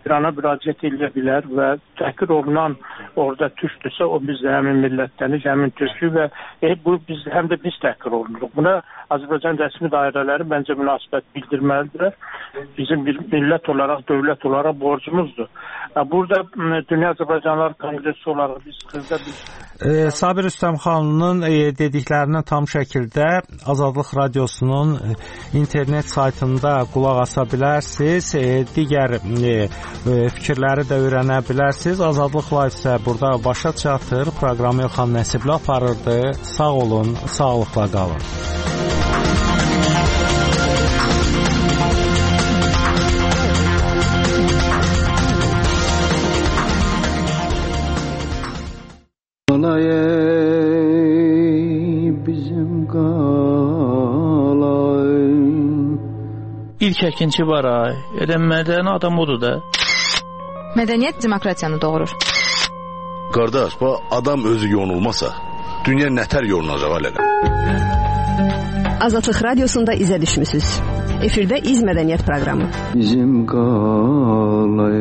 İrana müraciət edə bilər və təhqir olunan orada türkdürsə, o biz də həmin millətlənik, həmin türkü və e, bu biz həm də biz təhqir olunuruq. Buna Azərbaycan rəsmi dairələri məncə münasibət bildirməlidirlər. Bizim bir millət olaraq, dövlət olaraq borcumuzdur. Burada Dünya Azərbaycanlar Kongresi olaraq biz xırda biz e, Sabir Rüstəmxanlının e, dediklərinə tam şəkildə Azadlıq Radiosunun e, internet saytında qulaq asa bilərsiniz. E, digər e, fikirləri də öyrənə bilərsiniz. Azadlıq Live isə burada başa çatır. Proqramı Elxan Nəsibli aparırdı. Sağ olun, sağlıqla qalın. Bizim qalay. İlk əkinçi var ay. Elə mədəni adam odur da. Mədəniyyət demokratiyanı doğurur. Qardaş, bu adam özü yonulmasa, dünya nətər yolunacaq hələ? Azadlıq Radiosunda izə düşmüsünüz. Efirdə İz Mədəniyyət proqramı. Bizim qalay.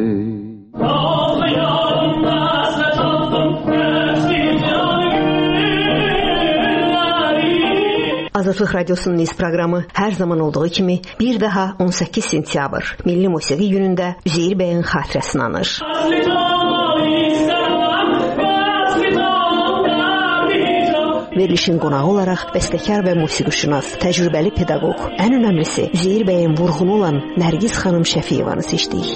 Azadlıq Radiosunun İz proqramı hər zaman olduğu kimi bir daha on səkkiz sentyabr Milli Musiqi günündə Üzeyir bəyin xatirəsini anır. Verilişin qonağı olaraq bəstəkar və musiqişünas, təcrübəli pedaqoq, ən önəmlisi Üzeyir bəyin vurğunu olan Nərgiz xanım Şəfiyevanı seçdik.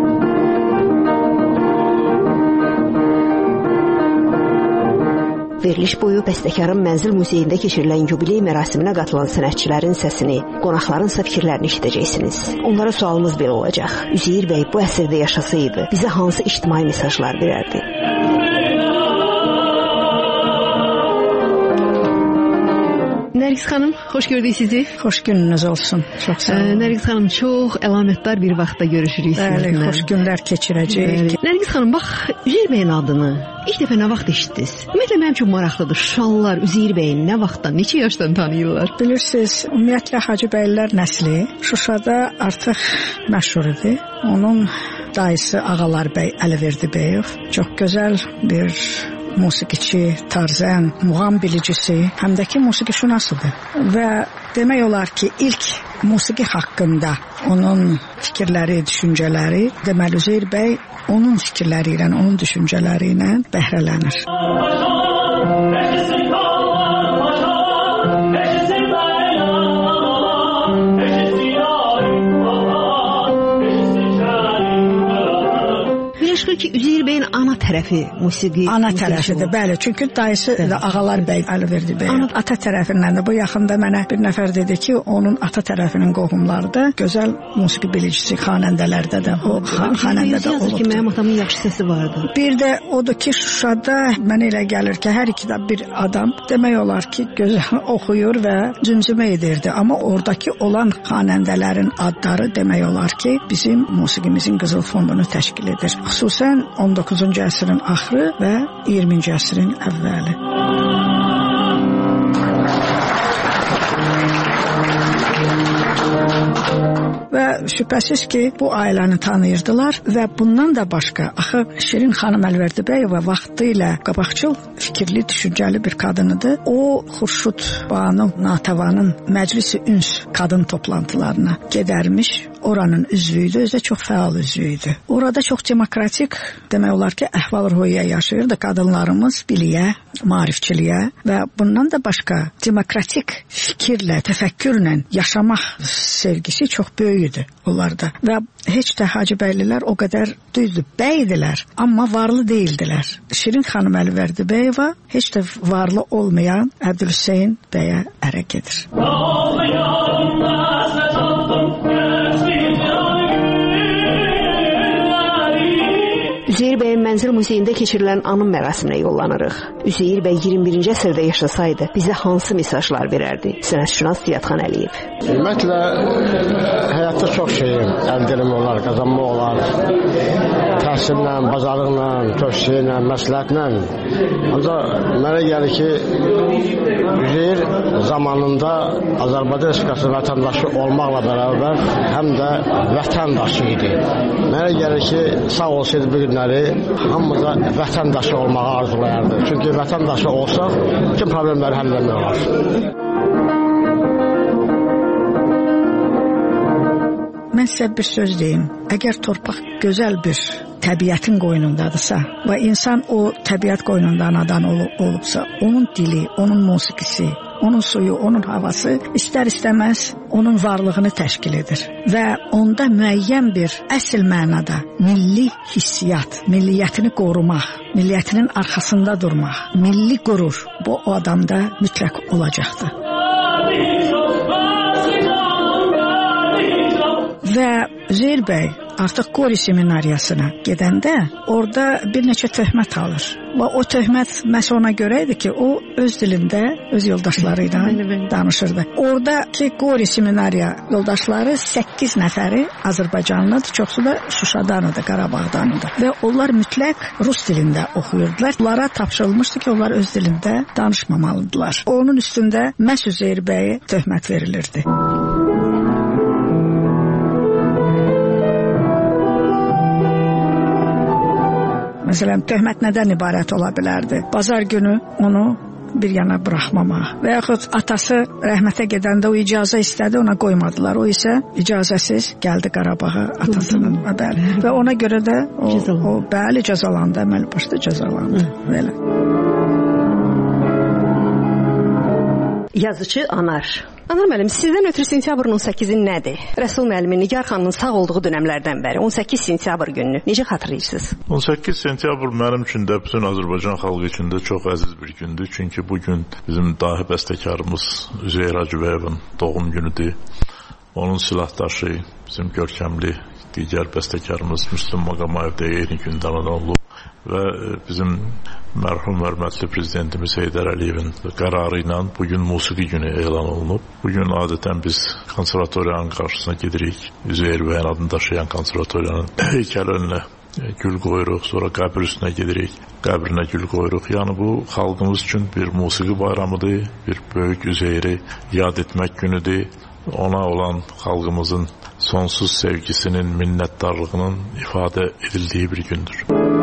Veriliş boyu bəstəkarın Mənzil Muzeyində keçirilən yubiley mərasiminə qatılan sənətçilərin səsini, qonaqlarınsa fikirlərini eşidəcəksiniz. Onlara sualımız belə olacaq. Üzeyir bəy bu əsrdə yaşasaydı, bizə hansı ictimai mesajlar verərdi? Nərgiz xanım, xoş gördük sizi. Xoş gününüz olsun. Çox sağ olun. Nərgiz xanım, çox əlamətdar bir vaxtda görüşürük sizinlə. Bəli, xoş günlər keçirəcəyik. Nərgiz xanım, bax, Üzeyir bəyin adını ilk dəfə nə vaxt eşitdiniz? Ümumiyyətlə mənim üçün maraqlıdır. Şallar Üzeyir bəyin nə vaxtdan, neçə yaşdan tanıyırlar? Bilirsiniz, ümumiyyətlə Hacı bəylər nəsli Şuşada artıq məşhur idi. Onun dayısı Ağalar bəy Əliverdi bəyev çox gözəl bir musiqiçi, tarzən, muğam bilicisi, həm də ki musiqişünasıdır. Və demək olar ki, ilk musiqi haqqında onun fikirləri, düşüncələri, deməli Üzeyir bəy onun fikirləri ilə, onun düşüncələri ilə bəhrələnir. Məşğul ki, Üzeyir bəyin ana tərəfi musiqi. Ana tərəfidir, bəli. Çünki dayısı da Ağalar bəy Əliverdi bəy. Ata tərəfindən də bu yaxında mənə bir nəfər dedi ki, onun ata tərəfinin qohumları da gözəl musiqi bilicisi, xanəndələrdə də, o xanəndə də olubdur. Ki, mənim atamın yaxşı səsi vardı. Bir də odur ki, Şuşada mənə elə gəlir ki, hər iki də bir adam demək olar ki, gözəl oxuyur və cümcümə edirdi. Amma oradakı olan xanəndələrin adları demək olar ki, bizim musiqimizin qızıl fondunu təşkil edir. Xüsusən on doqquzuncu əsrin axırı və iyirminci əsrin əvvəli. Və şübhəsiz ki, bu ailəni tanıyırdılar və bundan da başqa, axı Şirin xanım Əlivərdibəyova vaxtı ilə qabaqcıl, fikirli, düşüncəli bir qadınıdır. O, Xurşud Banu Natavanın Məclisi Üns qadın toplantılarına gedərmiş, oranın üzvüydü, özü də çox fəal üzvüydü. Orada çox demokratik, demək olar ki, əhval-ruhiyyə yaşayırdı qadınlarımız biliyə, maarifçiliyə və bundan da başqa demokratik fikirlə, təfəkkürlə yaşamaq sevgisi çox böyüdü onlarda. Və heç də Hacı bəylilər o qədər düzdür, bəydilər, amma varlı deyildilər. Şirin xanım Əlivərdibəyova heç də varlı olmayan Əbdülhüseyn bəyə ərə gedir. Üzeyir Üzeyir bəyin mənzil muzeyində keçirilən anım mərasiminə yollanırıq. Üzeyir bəy iyirmi birinci əsrdə yaşasaydı, bizə hansı mesajlar verərdi? Sənətşünas Ziyadxan Əliyev. Ümumiyyətlə, həyatda çox şey əldə etmək olar, qazanmaq olar. Təhsillə, bazarlıqla, tövsiyə ilə, məsləhətlə. Ancaq mənə gəlir ki, Üzeyir zamanında Azərbaycan Respublikası vətəndaşı olmaqla bərabər həm də vətəndaşı idi. Mənə gəlir ki, sağ olsaydı bu günləri hamımıza vətəndaşı olmağı arzulayardı. Çünki vətəndaşı olsaq, bütün problemləri həll etmək olar. Mən sizə bir söz deyim. Əgər torpaq gözəl bir təbiətin qoynundadırsa və insan o təbiət qoynunda anadan ol olubsa, onun dili, onun musiqisi, onun suyu, onun havası istər-istəməz onun varlığını təşkil edir. Və onda müəyyən bir əsl mənada milli hissiyat, milliyyətini qorumaq, milliyyətinin arxasında durmaq, milli qürur bu o adamda mütləq olacaqdır. Və Üzeyir bəy artıq Qori seminariyasına gedəndə orada bir neçə töhmət alır. Və o töhmət məhz ona görə idi ki, o öz dilində, öz yoldaşları ilə danışırdı. Oradakı Qori seminariya yoldaşları səkkiz nəfəri Azərbaycanlıdır, çoxsu da Şuşadan idi, Qarabağdan idi. Və onlar mütləq rus dilində oxuyurdular. Onlara tapşırılmışdı ki, onlar öz dilində danışmamalıdırlar. Onun üstündə məhz Üzeyir bəyə töhmət verilirdi. Məsələn, töhmət nədən ibarət ola bilərdi? Bazar günü onu bir yana buraxmamaq və yaxud atası rəhmətə gedəndə o icazə istədi, ona qoymadılar. O isə icazəsiz gəldi Qarabağa atasının bəli. Və ona görə də o, o bəli cəzalandı, əməli başda cəzalandı. Belə. Yazıcı Anar. Anar müəllim, sizdən ötürü sentyabrın on səkkizi nədir? Rəsul müəllimin Nigar xanımın sağ olduğu dönəmlərdən bəri on səkkiz sentyabr gününü necə xatırlayırsınız? on səkkiz sentyabr mənim üçün də bütün Azərbaycan xalqı üçün də çox əziz bir gündür. Çünki bu gün bizim dahi bəstəkarımız Üzeyir Hacıbəyevin doğum günüdür. Onun silahdaşı, bizim görkəmli digər bəstəkarımız Müslüm Maqamayev də eyni gündə anadan olub. Və bizim mərhum hörmətli prezidentimiz Heydər Əliyevin qərarı ilə bugün musiqi günü elan olunub. Bugün adətən biz konservatoriyanın qarşısına gedirik. Üzeyir bəyin adını daşıyan konservatoriyanın heykəl önünə gül qoyuruq, sonra qəbr üstünə gedirik, qəbrinə gül qoyuruq. Yəni bu xalqımız üçün bir musiqi bayramıdır, bir böyük Üzeyiri yad etmək günüdür. Ona olan xalqımızın sonsuz sevgisinin, minnətdarlığının ifadə edildiyi bir gündür.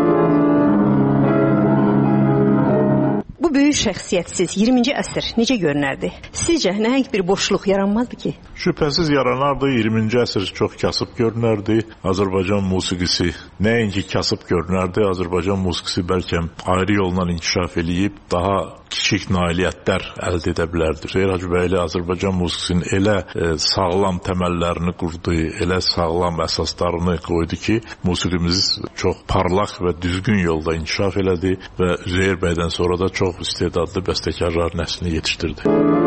Bu böyük şəxsiyyətsiz iyirminci əsr necə görünərdi? Sizcə nəhəng bir boşluq yaranmazdı ki? Şübhəsiz yaranardı. iyirminci əsr çox kasıb görünərdi. Azərbaycan musiqisi nəinki kasıb görünərdi, Azərbaycan musiqisi bəlkə ayrı yolla inkişaf eləyib daha kiçik nailiyyətlər əldə edə bilərdi. Üzeyir Hacıbəyli Azərbaycan musiqisinin elə e, sağlam təməllərini qurdu, elə sağlam əsaslarını qoydu ki, musiqimiz çox parlaq və düzgün yolda inkişaf elədi və Üzeyir bəydən sonra da çox istedadlı bəstəkarlar nəslini yetişdirdi.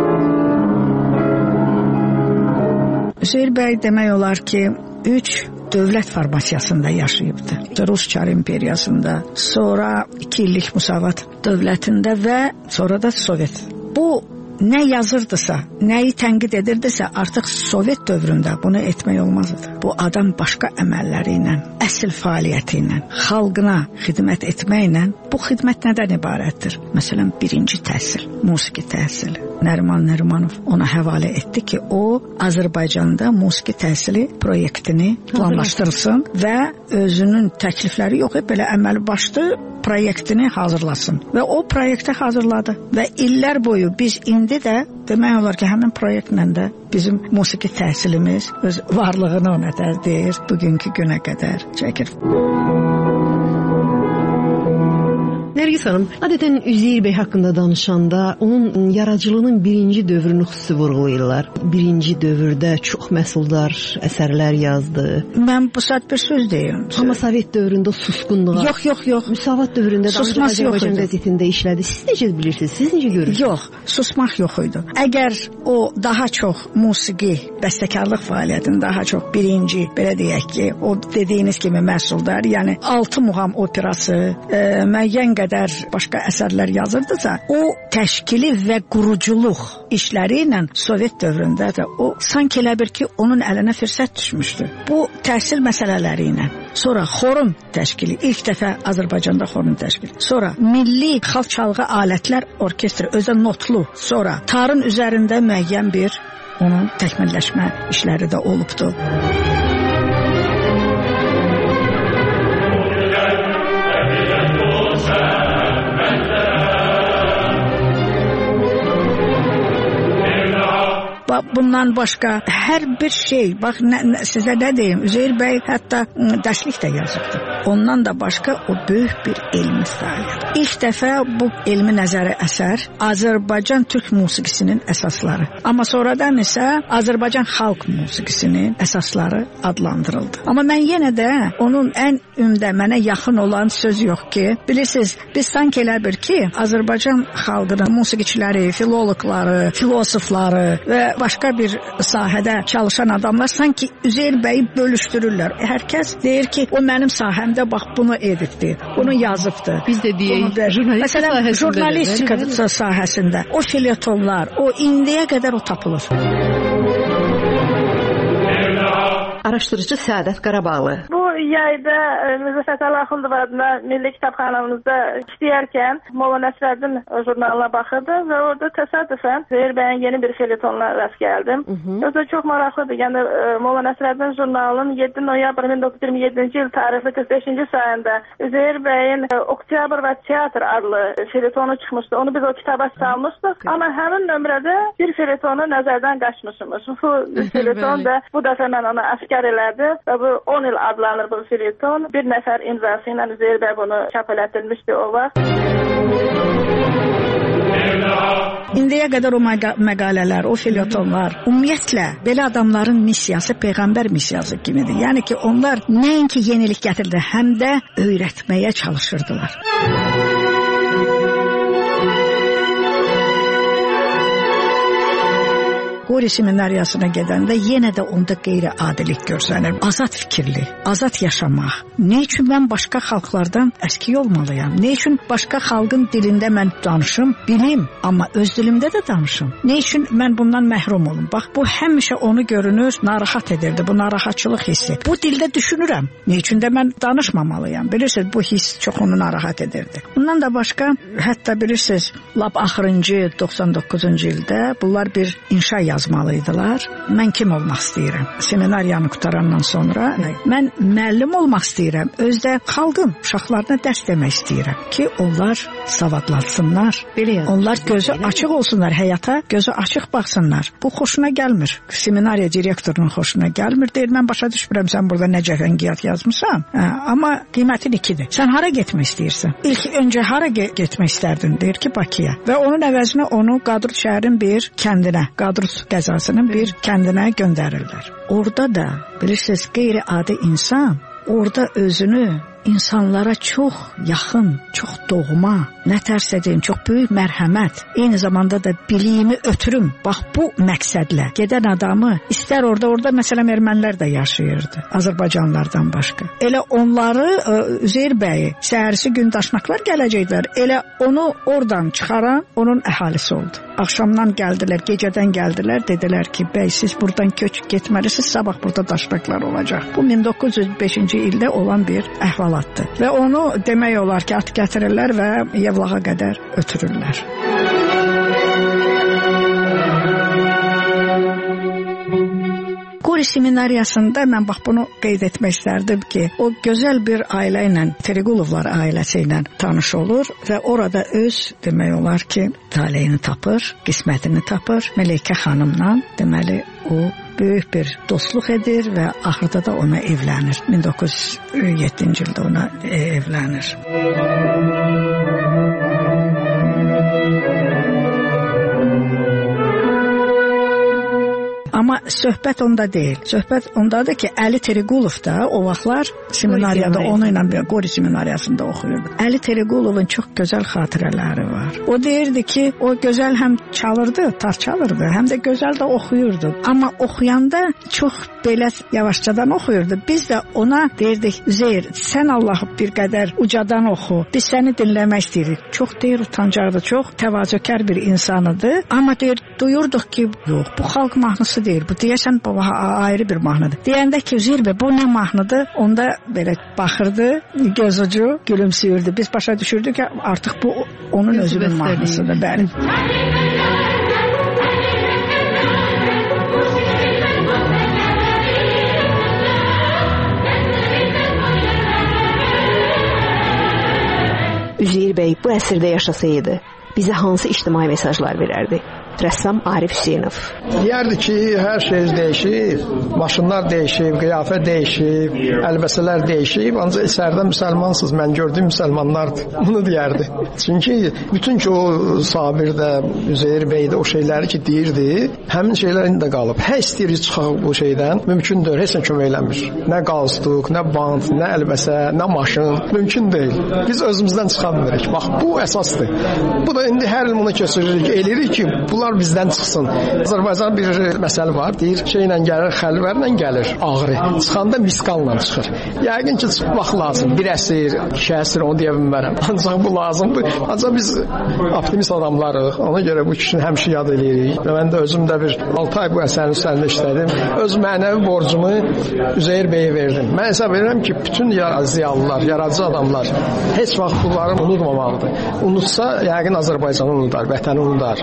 Üzeyir bəy demək olar ki, üç dövlət formasiyasında yaşayıbdı. Rus Çar imperiyasında, sonra iki illik Musavat dövlətində və sonra da Sovet. Bu nə yazırdısa, nəyi tənqid edirdisə, artıq Sovet dövründə bunu etmək olmazdı. Bu adam başqa əməlləri ilə, əsl fəaliyyəti ilə, xalqına xidmət etməklə, bu xidmət nədən ibarətdir? Məsələn, birinci təhsil, musiqi təhsili. Nəriman Nərimanov ona həvalə etdi ki, o Azərbaycanda musiqi təhsili proyektini planlaşdırsın və özünün təklifləri yox, belə əməli başlı proyektini hazırlasın. Və o proyekti hazırladı və illər boyu biz indi də demək olar ki, həmin proyektlə də bizim musiqi təhsilimiz öz varlığını ona deyir, bugünkü günə qədər çəkir. Nərgiz xanım, adətən Üzeyir bəy haqqında danışanda onun yaradıcılığının birinci dövrünü xüsusi vurğulayırlar. Birinci dövrdə çox məhsuldar əsərlər yazdı. Mən bu saat bir söz deyim. Amma Sovet dövründə susqunluğa. Yox, yox, yox. Müsavat dövründə susmaq yox idi. Qəzetində işlədi. Siz necə bilirsiniz? Siz necə görürsünüz? Yox, susmaq yox idi. Əgər o daha çox musiqi, bəstəkarlıq fəaliyyətini daha çox birinci, belə deyək ki, o dediyiniz kimi məhsuldar, yəni altı muğam operası, e, müəyyən qədər başqa əsərlər yazırdısa, o təşkili və quruculuq işləri ilə Sovet dövründə də o sanki elə bir ki, onun əlinə fürsət düşmüşdü. Bu təhsil məsələləri ilə, sonra xorun təşkili, ilk dəfə Azərbaycanda xorun təşkili, sonra milli xalq çalğı alətlər orkestri, özə notlu, sonra tarın üzərində müəyyən bir onun təkmilləşmə işləri də olubdu. Bundan başqa hər bir şey, bax nə, nə, sizə nə deyim, Üzeyir bəy hətta dərslik də yazıbdı. Ondan da başqa o böyük bir elmi fəaliyyət. İlk dəfə bu elmi nəzəri əsər Azərbaycan türk musiqisinin əsasları. Amma sonradan isə Azərbaycan xalq musiqisinin əsasları adlandırıldı. Amma mən yenə də onun ən ümdə mənə yaxın olan söz yox ki, bilirsiniz, biz sanki elə bir ki, Azərbaycan xalqının musiqiçiləri, filologları, filosofları və başqa bir sahədə çalışan adamlar sanki Üzeyir bəyi bölüşdürürlər. Hər kəs deyir ki, o mənim sahəmdə bax bunu edibdi, bunu yazıbdı. Biz də deyək, jurnalistika məsələn, sahəsində. Jurnalistika sahəsində o felyetonlar, o indiyə qədər o tapılır. Araşdırıcı Səadət Qarabağlı. Bu yayda Mirzə Fətəli Axundov adına Milli Kitabxanamızda işləyərkən Molla Nəsrəddin jurnalına baxırdı və orada təsadüfən Üzeyir bəyin yeni bir felyetonuna rast gəldim. O da çox maraqlıdır. Yəni Molla Nəsrəddin jurnalının yeddi noyabr min doqquz yüz iyirmi yeddinci il tarixli qırx beşinci sayında Üzeyir bəyin Oktyabr və Teatr adlı felyetonu çıxmışdı. Onu biz o kitaba salmışdıq. Amma həmin nömrədə bir felyetonu nəzərdən qaçmışmış. Bu felyeton da bu dəfə mən ona askar elədi və bu on il adlanır bu felyeton. Bir nəfər imzası ilə Üzeyir bəy bunu çap elətdirmişdi o vaxt. İndiyə qədər o məqalələr, o felyetonlar, ümumiyyətlə belə adamların missiyası Peyğəmbər missiyası kimidir. Yəni ki, onlar nəinki yenilik gətirdi, həm də öyrətməyə çalışırdılar. Qori seminariyasına gedəndə yenə də onda qeyri-adilik görsənir. Azad fikirli, azad yaşamaq. Ne üçün mən başqa xalqlardan əski olmalıyam? Ne üçün başqa xalqın dilində mən danışım, bilim, amma öz dilimdə də danışım? Ne üçün mən bundan məhrum olum? Bax, bu həmişə onu görünür, narahat edirdi, bu narahatçılıq hissi. Bu dildə düşünürəm, ne üçün də mən danışmamalıyam? Bilirsiniz, bu hiss çox onu narahat edirdi. Bundan da başqa, hətta bilirsiniz, lap axırıncı doxsan doqquzuncu ildə bunlar bir inşa yazmalıydılar. Mən kim olmaq istəyirəm? Seminariyanı qutarandan sonra mən müəllim olmaq istəyirəm. Özdə xalqın uşaqlarına dərs demək istəyirəm ki, onlar savadlansınlar. Onlar gözü açıq olsunlar həyata, gözü açıq baxsınlar. Bu xoşuna gəlmir. Seminariya direktorunun xoşuna gəlmir. Deyir, mən başa düşmürəm sən burada nə cəhəngiyat yazmısan. Hə, amma qiymətin ikidir. Sən hara getmək istəyirsən? İlk öncə hara ge getmək istərdin? Deyir ki, Bakıya. Və onun əvəzinə onu Qadrut şəhərin bir kəndinə, Qadrut qəzasının bir kəndinə göndərirlər. Orada da bilirsiniz, qeyri-adi insan orada özünü insanlara çox yaxın, çox doğma, nə tərs edin, çox böyük mərhəmət, eyni zamanda da biliyimi ötürüm. Bax, bu məqsədlə gedən adamı, istər orada, orada məsələn ermənilər də yaşayırdı, Azərbaycanlardan başqa. Elə onları, Üzeyir bəyi, səhərisi gün daşnaqlar gələcəklər, elə onu oradan çıxaran onun əhalisi oldu. Axşamdan gəldilər, gecədən gəldilər, dedilər ki, bəy, siz buradan köç getməlisiniz, sabah burada daşnaqlar olacaq. Bu min doqquz yüz beşinci ildə olan bir əhval. Və onu demək olar ki, at gətirirlər və Yevlağa qədər ötürürlər. Qori seminariyasında mən bax bunu qeyd etmək istərdim ki, o gözəl bir ailə ilə, Feriqulovlar ailəsi ilə tanış olur və orada öz, demək olar ki, taleyini tapır, qismətini tapır. Mələykə xanımla, deməli, o böyük bir dostluq edir və axırda da ona evlənir. min doqquz yüz yeddinci ildə ona evlənir. söhbət onda deyil. Söhbət ondadır ki, Əli Teriqulov da o vaxtlar seminariyada onu ilə Qori seminariyasında oxuyurdu. Əli Teriqulovun çox gözəl xatirələri var. O deyirdi ki, o gözəl həm çalırdı, tar çalırdı, həm də gözəl də oxuyurdu. Amma oxuyanda çox belə yavaşcadan oxuyurdu. Biz də ona deyirdik, Üzeyir, sən Allahı bir qədər ucadan oxu. Biz səni dinləmək istəyirik. Çox deyir, utancaqdı, çox təvazökar bir insanıdır. Amma deyir, duyurduq ki, yox, bu xalq mahnısı deyil. Bu deyəsən bu ayrı bir mahnıdır. Deyəndə ki, Üzeyir bəy, bu nə mahnıdır? Onda belə baxırdı, göz ucu gülümsüyürdü. Biz başa düşürdük ki, artıq bu onun özünün mahnısıdır. Bəli. Üzeyir bəy bu əsrdə yaşasaydı, bizə hansı ictimai mesajlar verərdi? Rəssam Arif Hüseynov. Deyərdi ki, hər şey dəyişib, maşınlar dəyişib, qiyafə dəyişib, əlbəsələr dəyişib, ancaq içəridə müsəlmansınız, mən gördüyüm müsəlmanlardır. Bunu deyərdi. Çünki bütün ki o Sabir də, Üzeyir bəy də o şeyləri ki deyirdi, həmin şeylər indi də qalıb. Hər istəyirik çıxaq bu şeydən, mümkündür, heç nə kömək eləmir. Nə qalstuk, nə bant, nə əlbəsə, nə maşın, mümkün deyil. Biz özümüzdən çıxa bilmirik. Bax, bu əsasdır. Bu da indi hər il bunu keçiririk, eləyirik ki, bunlar bizdən çıxsın. Azərbaycan bir məsələ var, deyir, şeylə gəlir, xəlvərlə gəlir, ağrı. Çıxanda misqalla çıxır. Yəqin ki, çıxmaq lazım. Bir əsir, iki əsir, onu deyə bilmərəm. Ancaq bu lazımdır. Ancaq biz optimist adamlarıq. Ona görə bu kişini həmişə yad edirik. Və mən də özüm də bir altı ay bu əsərin üzərində işlədim. Öz mənəvi borcumu Üzeyir bəyə verdim. Mən hesab edirəm ki, bütün ziyalılar, yaradıcı adamlar heç vaxt bunları unutmamalıdır. Unutsa, yəqin Azərbaycanı unutar, vətəni unutar.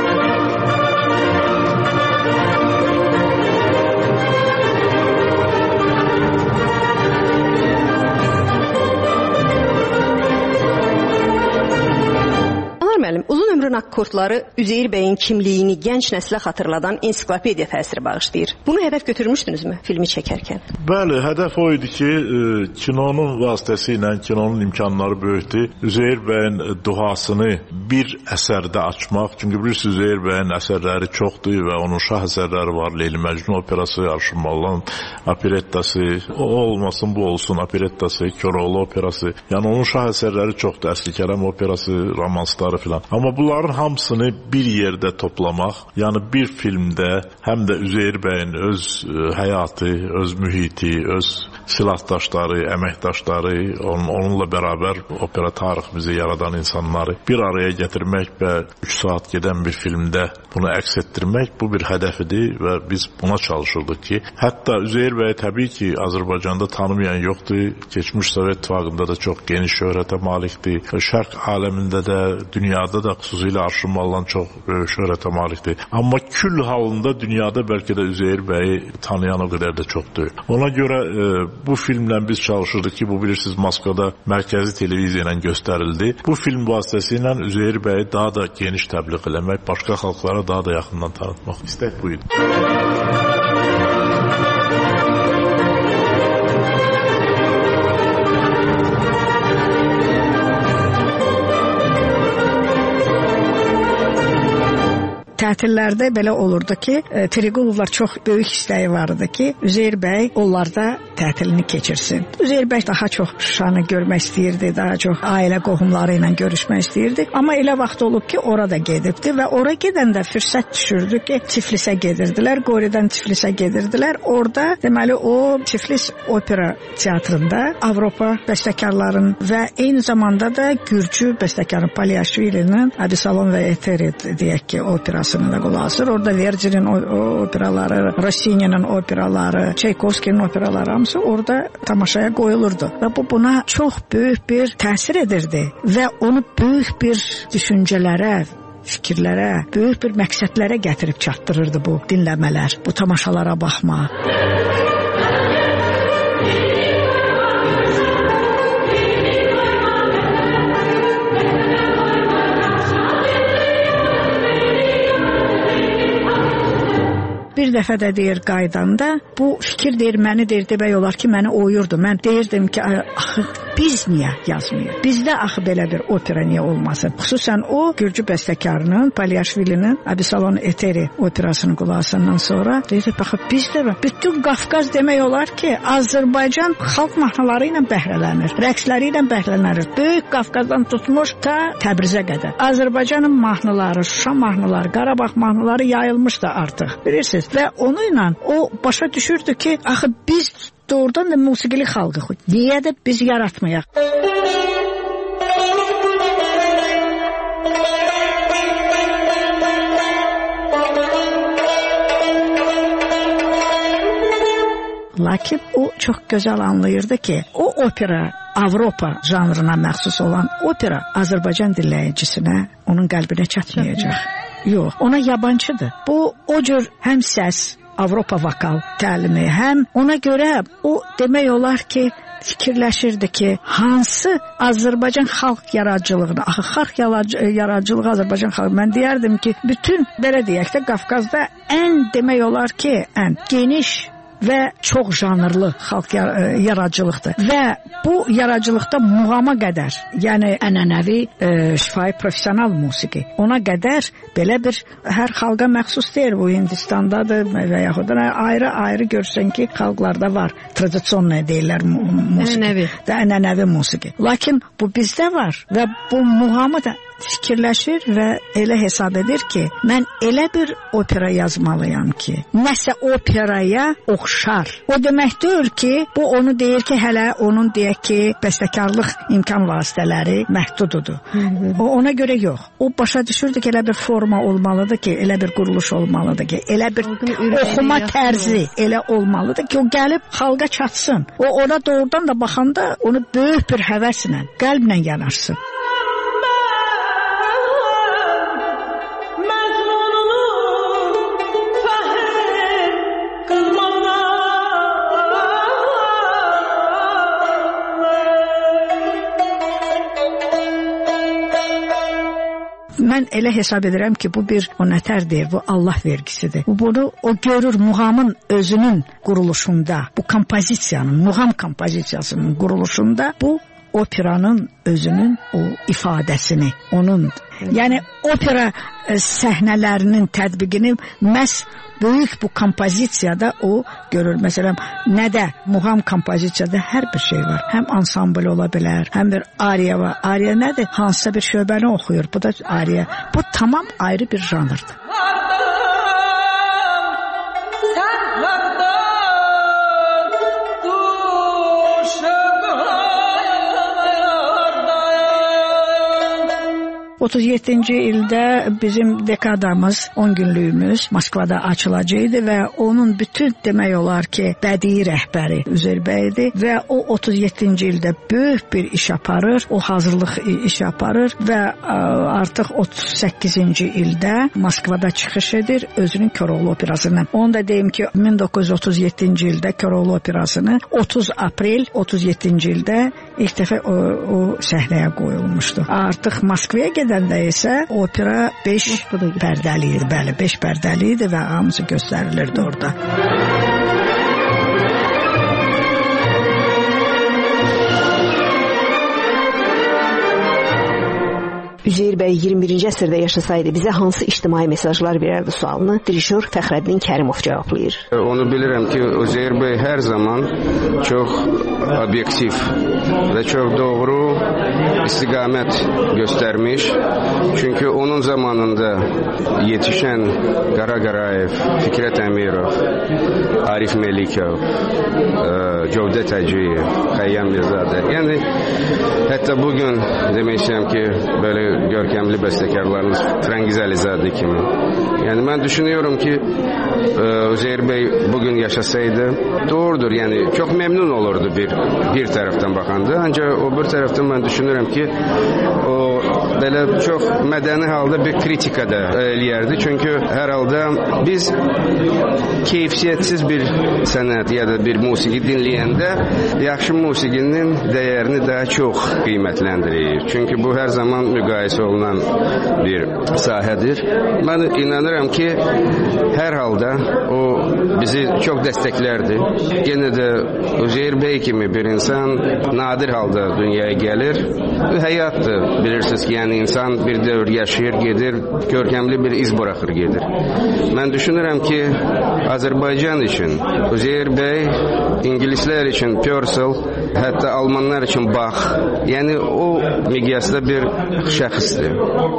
Müəllim, uzun ömrün akkordları Üzeyir bəyin kimliyini gənc nəslə xatırladan ensiklopediya təsiri bağışlayır. Bunu hədəf götürmüşdünüzmü filmi çəkərkən? Bəli, hədəf o idi ki, e, kinonun vasitəsilə, kinonun imkanları böyükdür. Üzeyir bəyin duhasını bir əsərdə açmaq. Çünki bilirsiniz, Üzeyir bəyin əsərləri çoxdur və onun şah əsərləri var. Leyli Məcnun operası, Arşın Mallan operettası, o olmasın bu olsun operettası, Köroğlu operası. Yəni onun şah əsərləri çoxdur. Əsli Kərəm operası, romansları filan. Amma bunların hamısını bir yerdə toplamaq, yəni bir filmdə həm də Üzeyir bəyin öz həyatı, öz mühiti, öz silahdaşları, əməkdaşları, onun, onunla bərabər opera tarix bizi yaradan insanları bir araya gətirmək və üç saat gedən bir filmdə bunu əks etdirmək bu bir hədəf idi və biz buna çalışırdıq ki, hətta Üzeyir bəy təbii ki, Azərbaycanda tanımayan yoxdur, keçmiş Sovet İttifaqında da çox geniş şöhrətə malikdir, şərq aləmində də, dünyada da xüsusilə Arşın Mallan çox şöhrətə malikdir. Amma kül halında dünyada bəlkə də Üzeyir bəyi tanıyan o qədər də çoxdur. Ona görə e, bu filmlə biz çalışırdıq ki, bu bilirsiniz Moskvada mərkəzi televiziya ilə göstərildi. Bu film vasitəsilə Üzeyir bəyi daha da geniş təbliğ eləmək, başqa xalqlara daha da yaxından tanıtmaq istək bu idi. Tətillərdə belə olurdu ki, e, Triqulovlar çox böyük istəyi vardı ki, Üzeyir bəy onlarda tətilini keçirsin. Üzeyir bəy daha çox Şuşanı görmək istəyirdi, daha çox ailə qohumları ilə görüşmək istəyirdi. Amma elə vaxt olub ki, orada gedibdi və ora gedəndə fürsət düşürdü ki, Tiflisə gedirdilər, Qoridən Tiflisə gedirdilər. Orada deməli o Tiflis opera teatrında Avropa bəstəkarların və eyni zamanda da Gürcü bəstəkarı Palyashvilinin Abisalon və Eteri deyək ki, operası da qulaq. Orada Verdi'nin operaları, Rossini'nin operaları, Çaykovskinin operaları hamısı orada tamaşaya qoyulurdu. Və bu buna çox böyük bir təsir edirdi və onu böyük bir düşüncələrə, fikirlərə, böyük bir məqsədlərə gətirib çatdırırdı bu dinləmələr, bu tamaşalara baxma. Bir dəfə də deyir qaydanda, bu fikir deyir, məni deyir, demək olar ki, məni oyurdu. Mən deyirdim ki, axı biz niyə yazmıyıq? Bizdə axı belə bir opera niyə olmasın? Xüsusən o Gürcü bəstəkarının Palyaşvilinin Abisalon Eteri operasının qulağısından sonra deyir, baxın bizdə bütün Qafqaz demək olar ki, Azərbaycan xalq mahnıları ilə bəhrələnir, rəqsləri ilə bəhrələnir. Böyük Qafqazdan tutmuş ta Təbrizə qədər. Azərbaycanın mahnıları, Şuşa mahnıları, Qarabağ mahnıları yayılmışdı artıq, bilirsiniz. Və onu ilə o başa düşürdü ki, axı biz doğrudan da musiqili xalqıq. Niyə də biz yaratmayaq? Lakin o çox gözəl anlayırdı ki, o opera Avropa janrına məxsus olan opera Azərbaycan dinləyicisinə, onun qəlbinə çatmayacaq. Yox, ona yabancıdır. Bu o cür həm səs, Avropa vokal təlimi, həm ona görə o demək olar ki, fikirləşirdi ki, hansı Azərbaycan xalq yaradıcılığını, axı xalq yaradıcılığı Azərbaycan xalq, mən deyərdim ki, bütün, belə deyək də, Qafqazda ən demək olar ki, ən geniş və çox janrlı xalq yaradıcılıqdır. Və bu yaradıcılıqda muğama qədər, yəni ənənəvi, e, şifahi professional musiqi, ona qədər belə bir hər xalqa məxsus deyil. Bu Hindistandadır və yaxud da ayrı-ayrı görsən ki, xalqlarda var. Tradisional deyirlər musiqi. Ənənəvi. Da ənənəvi musiqi. Lakin bu bizdə var və bu muğamı da fikirləşir və elə hesab edir ki, mən elə bir opera yazmalıyam ki, nəsə operaya oxşar. O demək deyil ki, bu onu deyir ki, hələ onun deyək ki, bəstəkarlıq imkan vasitələri məhdududur. O ona görə yox. O başa düşürdü ki, elə bir forma olmalıdır ki, elə bir quruluş olmalıdır ki, elə bir oxuma tərzi elə olmalıdır ki, o gəlib xalqa çatsın. O ona doğrudan da baxanda onu böyük bir həvəslə, qəlblə yanarsın. Mən elə hesab edirəm ki, bu bir o nətər deyir, bu Allah vergisidir. Bunu o görür muğamın özünün quruluşunda, bu kompozisiyanın, muğam kompozisiyasının quruluşunda bu operanın özünün o ifadəsini, onun, yəni opera səhnələrinin tətbiqini məhz böyük bu kompozisiyada o görür. Məsələn, nədə? Muğam kompozisiyada hər bir şey var. Həm ansambl ola bilər, həm bir ariya var. Ariya nədir? Hansısa bir şöbəni oxuyur. Bu da ariya. Bu tamam ayrı bir janrdır. otuz yeddinci ildə bizim dekadamız, on günlüyümüz Moskvada açılacaqdı və onun bütün demək olar ki, bədii rəhbəri Üzeyir bəydir və o otuz yeddinci ildə böyük bir iş aparır, o hazırlıq iş aparır və artıq otuz səkkizinci ildə Moskvada çıxış edir özünün Koroğlu operasını. Onu da deyim ki, min doqquz yüz otuz yeddinci ildə Koroğlu operasını otuz aprel otuz yeddinci ildə ilk dəfə o, o səhnəyə qoyulmuşdu. Artıq Moskvaya gedəndə isə opera beş pərdəli idi, bəli, beş pərdəli idi və hamısı göstərilirdi orada. Üzeyir bəy iyirmi birinci əsrdə yaşasaydı bizə hansı ictimai mesajlar verərdi sualını dirişör Fəxrəddin Kərimov cavablayır. Onu bilirəm ki, Üzeyir bəy hər zaman çox obyektiv və çox doğru istiqamət göstərmiş. Çünki onun zamanında yetişən Qara Qarayev, Fikrət Əmirov, Arif Melikov, Cövdət Hacıyev, Xəyyam Mirzadə. Yəni, hətta bugün demək istəyəm ki, böyle görkemli bestekarlarımız Frengiz Alizade kimi. Yani ben düşünüyorum ki Üzeyir Bey bugün yaşasaydı doğrudur. Yani çok memnun olurdu bir bir taraftan bakanda. Ancak o bir taraftan ben düşünürüm ki o böyle çok medeni halde bir kritika da eləyərdi. Çünkü herhalde biz keyfiyetsiz bir sanat ya da bir musiki dinleyende yaxşı musikinin değerini daha çok kıymetlendirir. Çünkü bu her zaman müqayisə olunan bir sahədir. Mən inanıram ki, hər halda o bizi çox dəstəklərdi. Yenə də Üzeyir bəy kimi bir insan nadir halda dünyaya gəlir. Həyatdır, bilirsiniz ki, yəni insan bir dövr yaşayır, gedir, görkəmli bir iz buraxır, gedir. Mən düşünürəm ki, Azərbaycan üçün Üzeyir bəy, ingilislər üçün Purcell, hətta almanlar üçün Bach, yəni o miqyasda bir şəxsdir.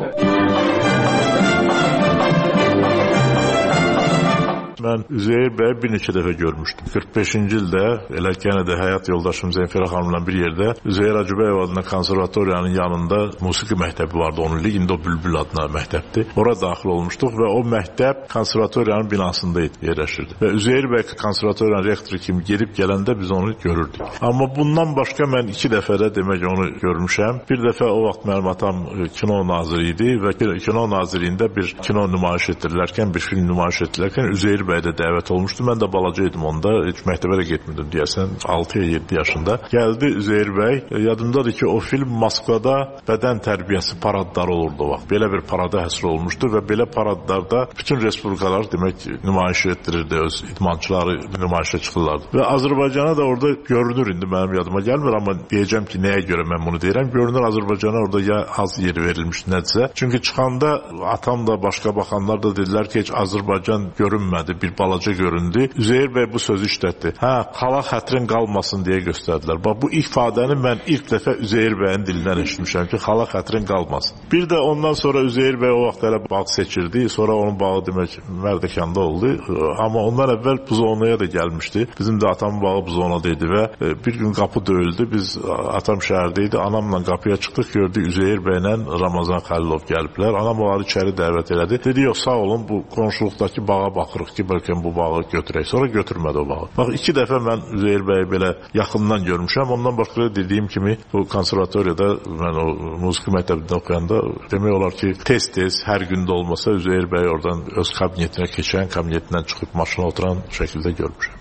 Mən Üzeyir bəyi bir neçə dəfə görmüşdüm. qırx beşinci ildə elə yenə də həyat yoldaşım Zənfira xanımla bir yerdə Üzeyir Hacıbəyov adına konservatoriyanın yanında musiqi məktəbi vardı. Onun ilk indi o Bülbül adına məktəbdir. Ora daxil olmuşduq və o məktəb konservatoriyanın binasında yerləşirdi. Və Üzeyir bəy konservatoriyanın rektoru kimi gedib gələndə biz onu görürdük. Amma bundan başqa mən iki dəfə də demək onu görmüşəm. Bir dəfə o vaxt mənim atam kino naziri idi və kino nazirliyində bir kino nümayiş etdirilərkən, bir film nümayiş etdirilərkən Üzeyir bəy də dəvət olmuşdu. Mən də balaca idim onda, heç məktəbə də getmirdim deyəsən, altı ya yeddi yaşında. Gəldi Üzeyir bəy, yadımdadır ki, o film Moskvada bədən tərbiyəsi paradları olurdu o vaxt. Belə bir parada həsr olmuşdu və belə paradlarda bütün respublikalar demək nümayiş etdirirdi, öz idmançıları nümayişə çıxırlardı. Və Azərbaycana da orada görünür, indi mənim yadıma gəlmir, amma deyəcəm ki, nəyə görə mən bunu deyirəm, görünür Azərbaycana orada ya az yer verilmiş nədirsə. Çünki çıxanda atam da, başqa baxanlar da dedilər ki, heç Azərbaycan görünmədi, bir balaca göründü. Üzeyir bəy bu sözü işlətdi. Hə, xala xətrin qalmasın deyə göstərdilər. Bax, bu ifadəni mən ilk dəfə Üzeyir bəyin dilindən eşitmişəm ki, xala xətrin qalmasın. Bir də ondan sonra Üzeyir bəy o vaxt elə bağ seçirdi. Sonra onun bağı demək Mərdəkanda oldu. Amma ondan əvvəl Buzovnaya da gəlmişdi. Bizim də atamın bağı Buzovnada idi və bir gün qapı döyüldü. Biz atam şəhərdə idi. Anamla qapıya çıxdıq, gördük Üzeyir bəylə Ramazan Xəlilov gəliblər. Anam onları içəri dəvət elədi. Dedi, yox, sağ olun, bu qonşuluqdakı bağa baxırıq ki, bəlkə bu bağı götürək. Sonra götürmədi o bağı. Bax, iki dəfə mən Üzeyir bəyi belə yaxından görmüşəm. Ondan başqa dediyim kimi, bu konservatoriyada mən o musiqi məktəbində oxuyanda demək olar ki, tez-tez, hər gündə olmasa Üzeyir bəyi oradan öz kabinetinə keçən, kabinetindən çıxıb maşına oturan şəkildə görmüşəm.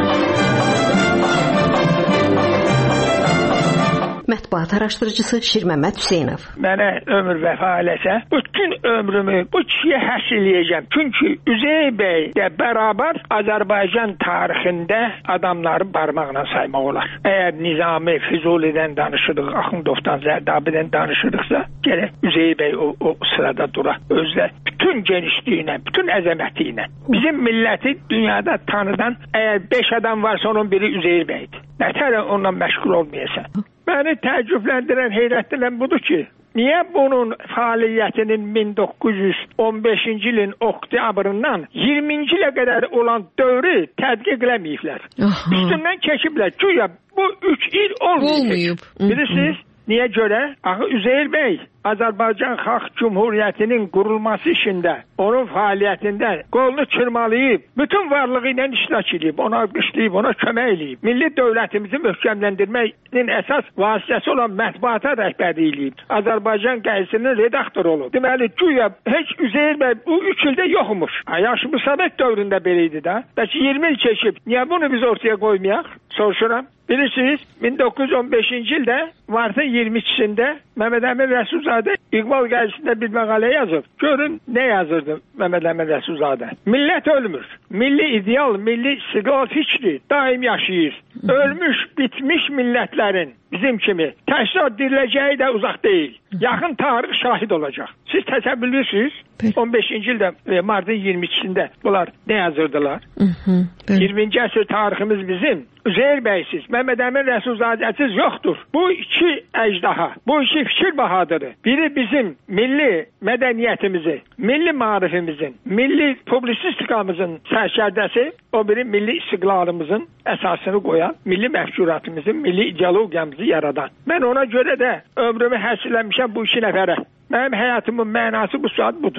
Mətbuat araşdırıcısı Şirməmməd Hüseynov. Mənə ömür vəfa eləsə, bütün ömrümü bu kişiyə həsr eləyəcəm. Çünki Üzeyir bəy də bərabər Azərbaycan tarixində adamları barmaqla saymaq olar. Əgər Nizami, Füzulidən danışırıq, Axundovdan, Zərdabidən danışırıqsa, gələk Üzeyir bəy o, o sırada dura. Özlə bütün genişliyi bütün əzəməti ilə. Bizim milləti dünyada tanıdan əgər beş adam varsa onun biri Üzeyir bəydir. Nətər onunla məşğul olmayasan. Məni təəccübləndirən, heyrətləndirən budur ki, niyə bunun fəaliyyətinin min doqquz yüz on beşinci ilin oktyabrından iyirminci ilə qədər olan dövrü tədqiq eləməyiblər. Üstündən keçiblər. Güya bu üç il olmayıb. Bilirsiniz? Niyə görə? Axı Üzeyir bəy Azərbaycan Xalq Cümhuriyyətinin qurulması işində, onun fəaliyyətində qolunu çırmalayıb, bütün varlığı ilə iştirak edib, ona qışlayıb, ona kömək edib. Milli dövlətimizi möhkəmləndirməyin əsas vasitəsi olan mətbuata rəhbərlik edib. Azərbaycan qəzetinin redaktoru olub. Deməli, güya heç Üzeyir bəy bu üç ildə yoxmuş. Yaşı bu Sovet dövründə belə idi də. Bəlkə iyirmi il keçib. Niyə bunu biz ortaya qoymayaq? Soruşuram. Bilirsiniz, min doqquz yüz on beşinci ildə martın iyirmi ikisində Məhəmməd Əmin Rəsulzadə İqbal qəzetində bir məqalə yazıb. Görün nə yazırdı Məhəmməd Əmin Rəsulzadə. Millət ölmür. Milli ideal, milli istiqlal fikri daim yaşayır. Ölmüş, bitmiş millətlərin bizim kimi təkrar diriləcəyi də uzaq deyil. Yaxın tarix şahid olacaq. Siz təsəvvür edirsiniz? on beşinci ildə martın iyirmi ikisində bunlar nə yazırdılar? iyirminci əsr tariximiz bizim. Üzeyir bəysiz, Məhəmməd Əmin Rəsulzadəsiz yoxdur. Bu iki əcdaha, bu iki fikir bahadırı. Biri bizim milli mədəniyyətimizi, milli maarifimizin, milli publisistikamızın sərkərdəsi, o biri milli istiqlalımızın əsasını qoyan, milli məfkuratımızın, milli ideologiyamızı yaradan. Mən ona görə də ömrümü həsrləmişəm bu iki nəfərə. Mənim həyatımın mənası bu saat budur.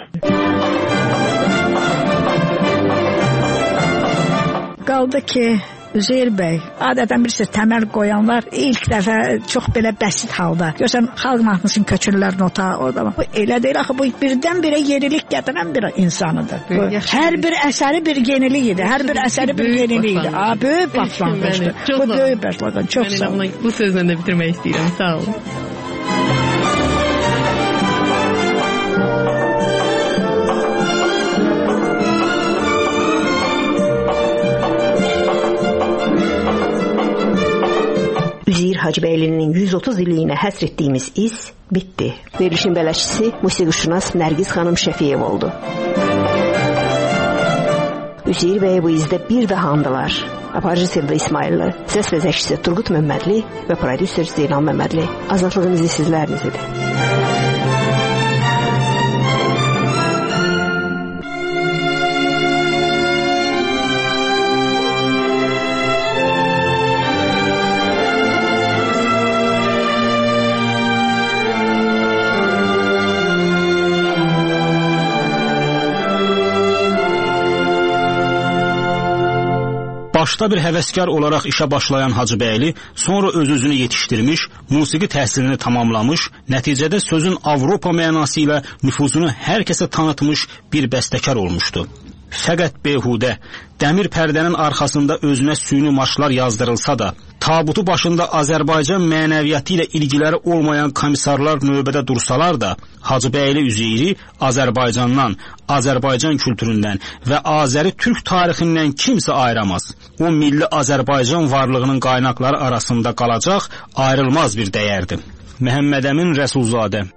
Qaldı ki, Üzeyir bəy, adətən bilirsiniz, təməl qoyanlar ilk dəfə çox belə bəsit halda. Görsən, xalq mahnısının köçürlər nota, orada. Bu elə deyil, axı bu birdən-birə yenilik gətirən bir insanıdır. Bu, hər bir əsəri bir yenilik idi, hər bir əsəri bir yenilik idi. A, böyük başlanğıcdır. Bu böyük başlanğıc. Çox sağ olun. Bu sözlə də bitirmək istəyirəm. Sağ olun. Hacıbəylinin yüz otuz illiyinə həsr etdiyimiz iz bitdi. Verilişin bələdçisi musiqişünas Nərgiz xanım Şəfiyev oldu. Üzeyir bəy bu izdə bir daha andılar. Aparıcı Sevda İsmailli, səs vəzəkçisi Turqut Məmmədli və prodüser Zeynal Məmmədli. Azadlığın izi sizlərinizidir. Başda bir həvəskar olaraq işə başlayan Hacıbəyli sonra öz-özünü yetişdirmiş, musiqi təhsilini tamamlamış, nəticədə sözün Avropa mənası ilə nüfuzunu hər kəsə tanıtmış bir bəstəkar olmuşdu. Fəqət behudə, dəmir pərdənin arxasında özünə süni marşlar yazdırılsa da, tabutu başında Azərbaycan mənəviyyatı ilə ilgiləri olmayan komissarlar növbədə dursalar da, Hacıbəyli Üzeyri Azərbaycandan, Azərbaycan kültüründən və Azəri Türk tarixindən kimsə ayıramaz. O milli Azərbaycan varlığının qaynaqları arasında qalacaq ayrılmaz bir dəyərdir. Məhəmməd Əmin Rəsulzadə.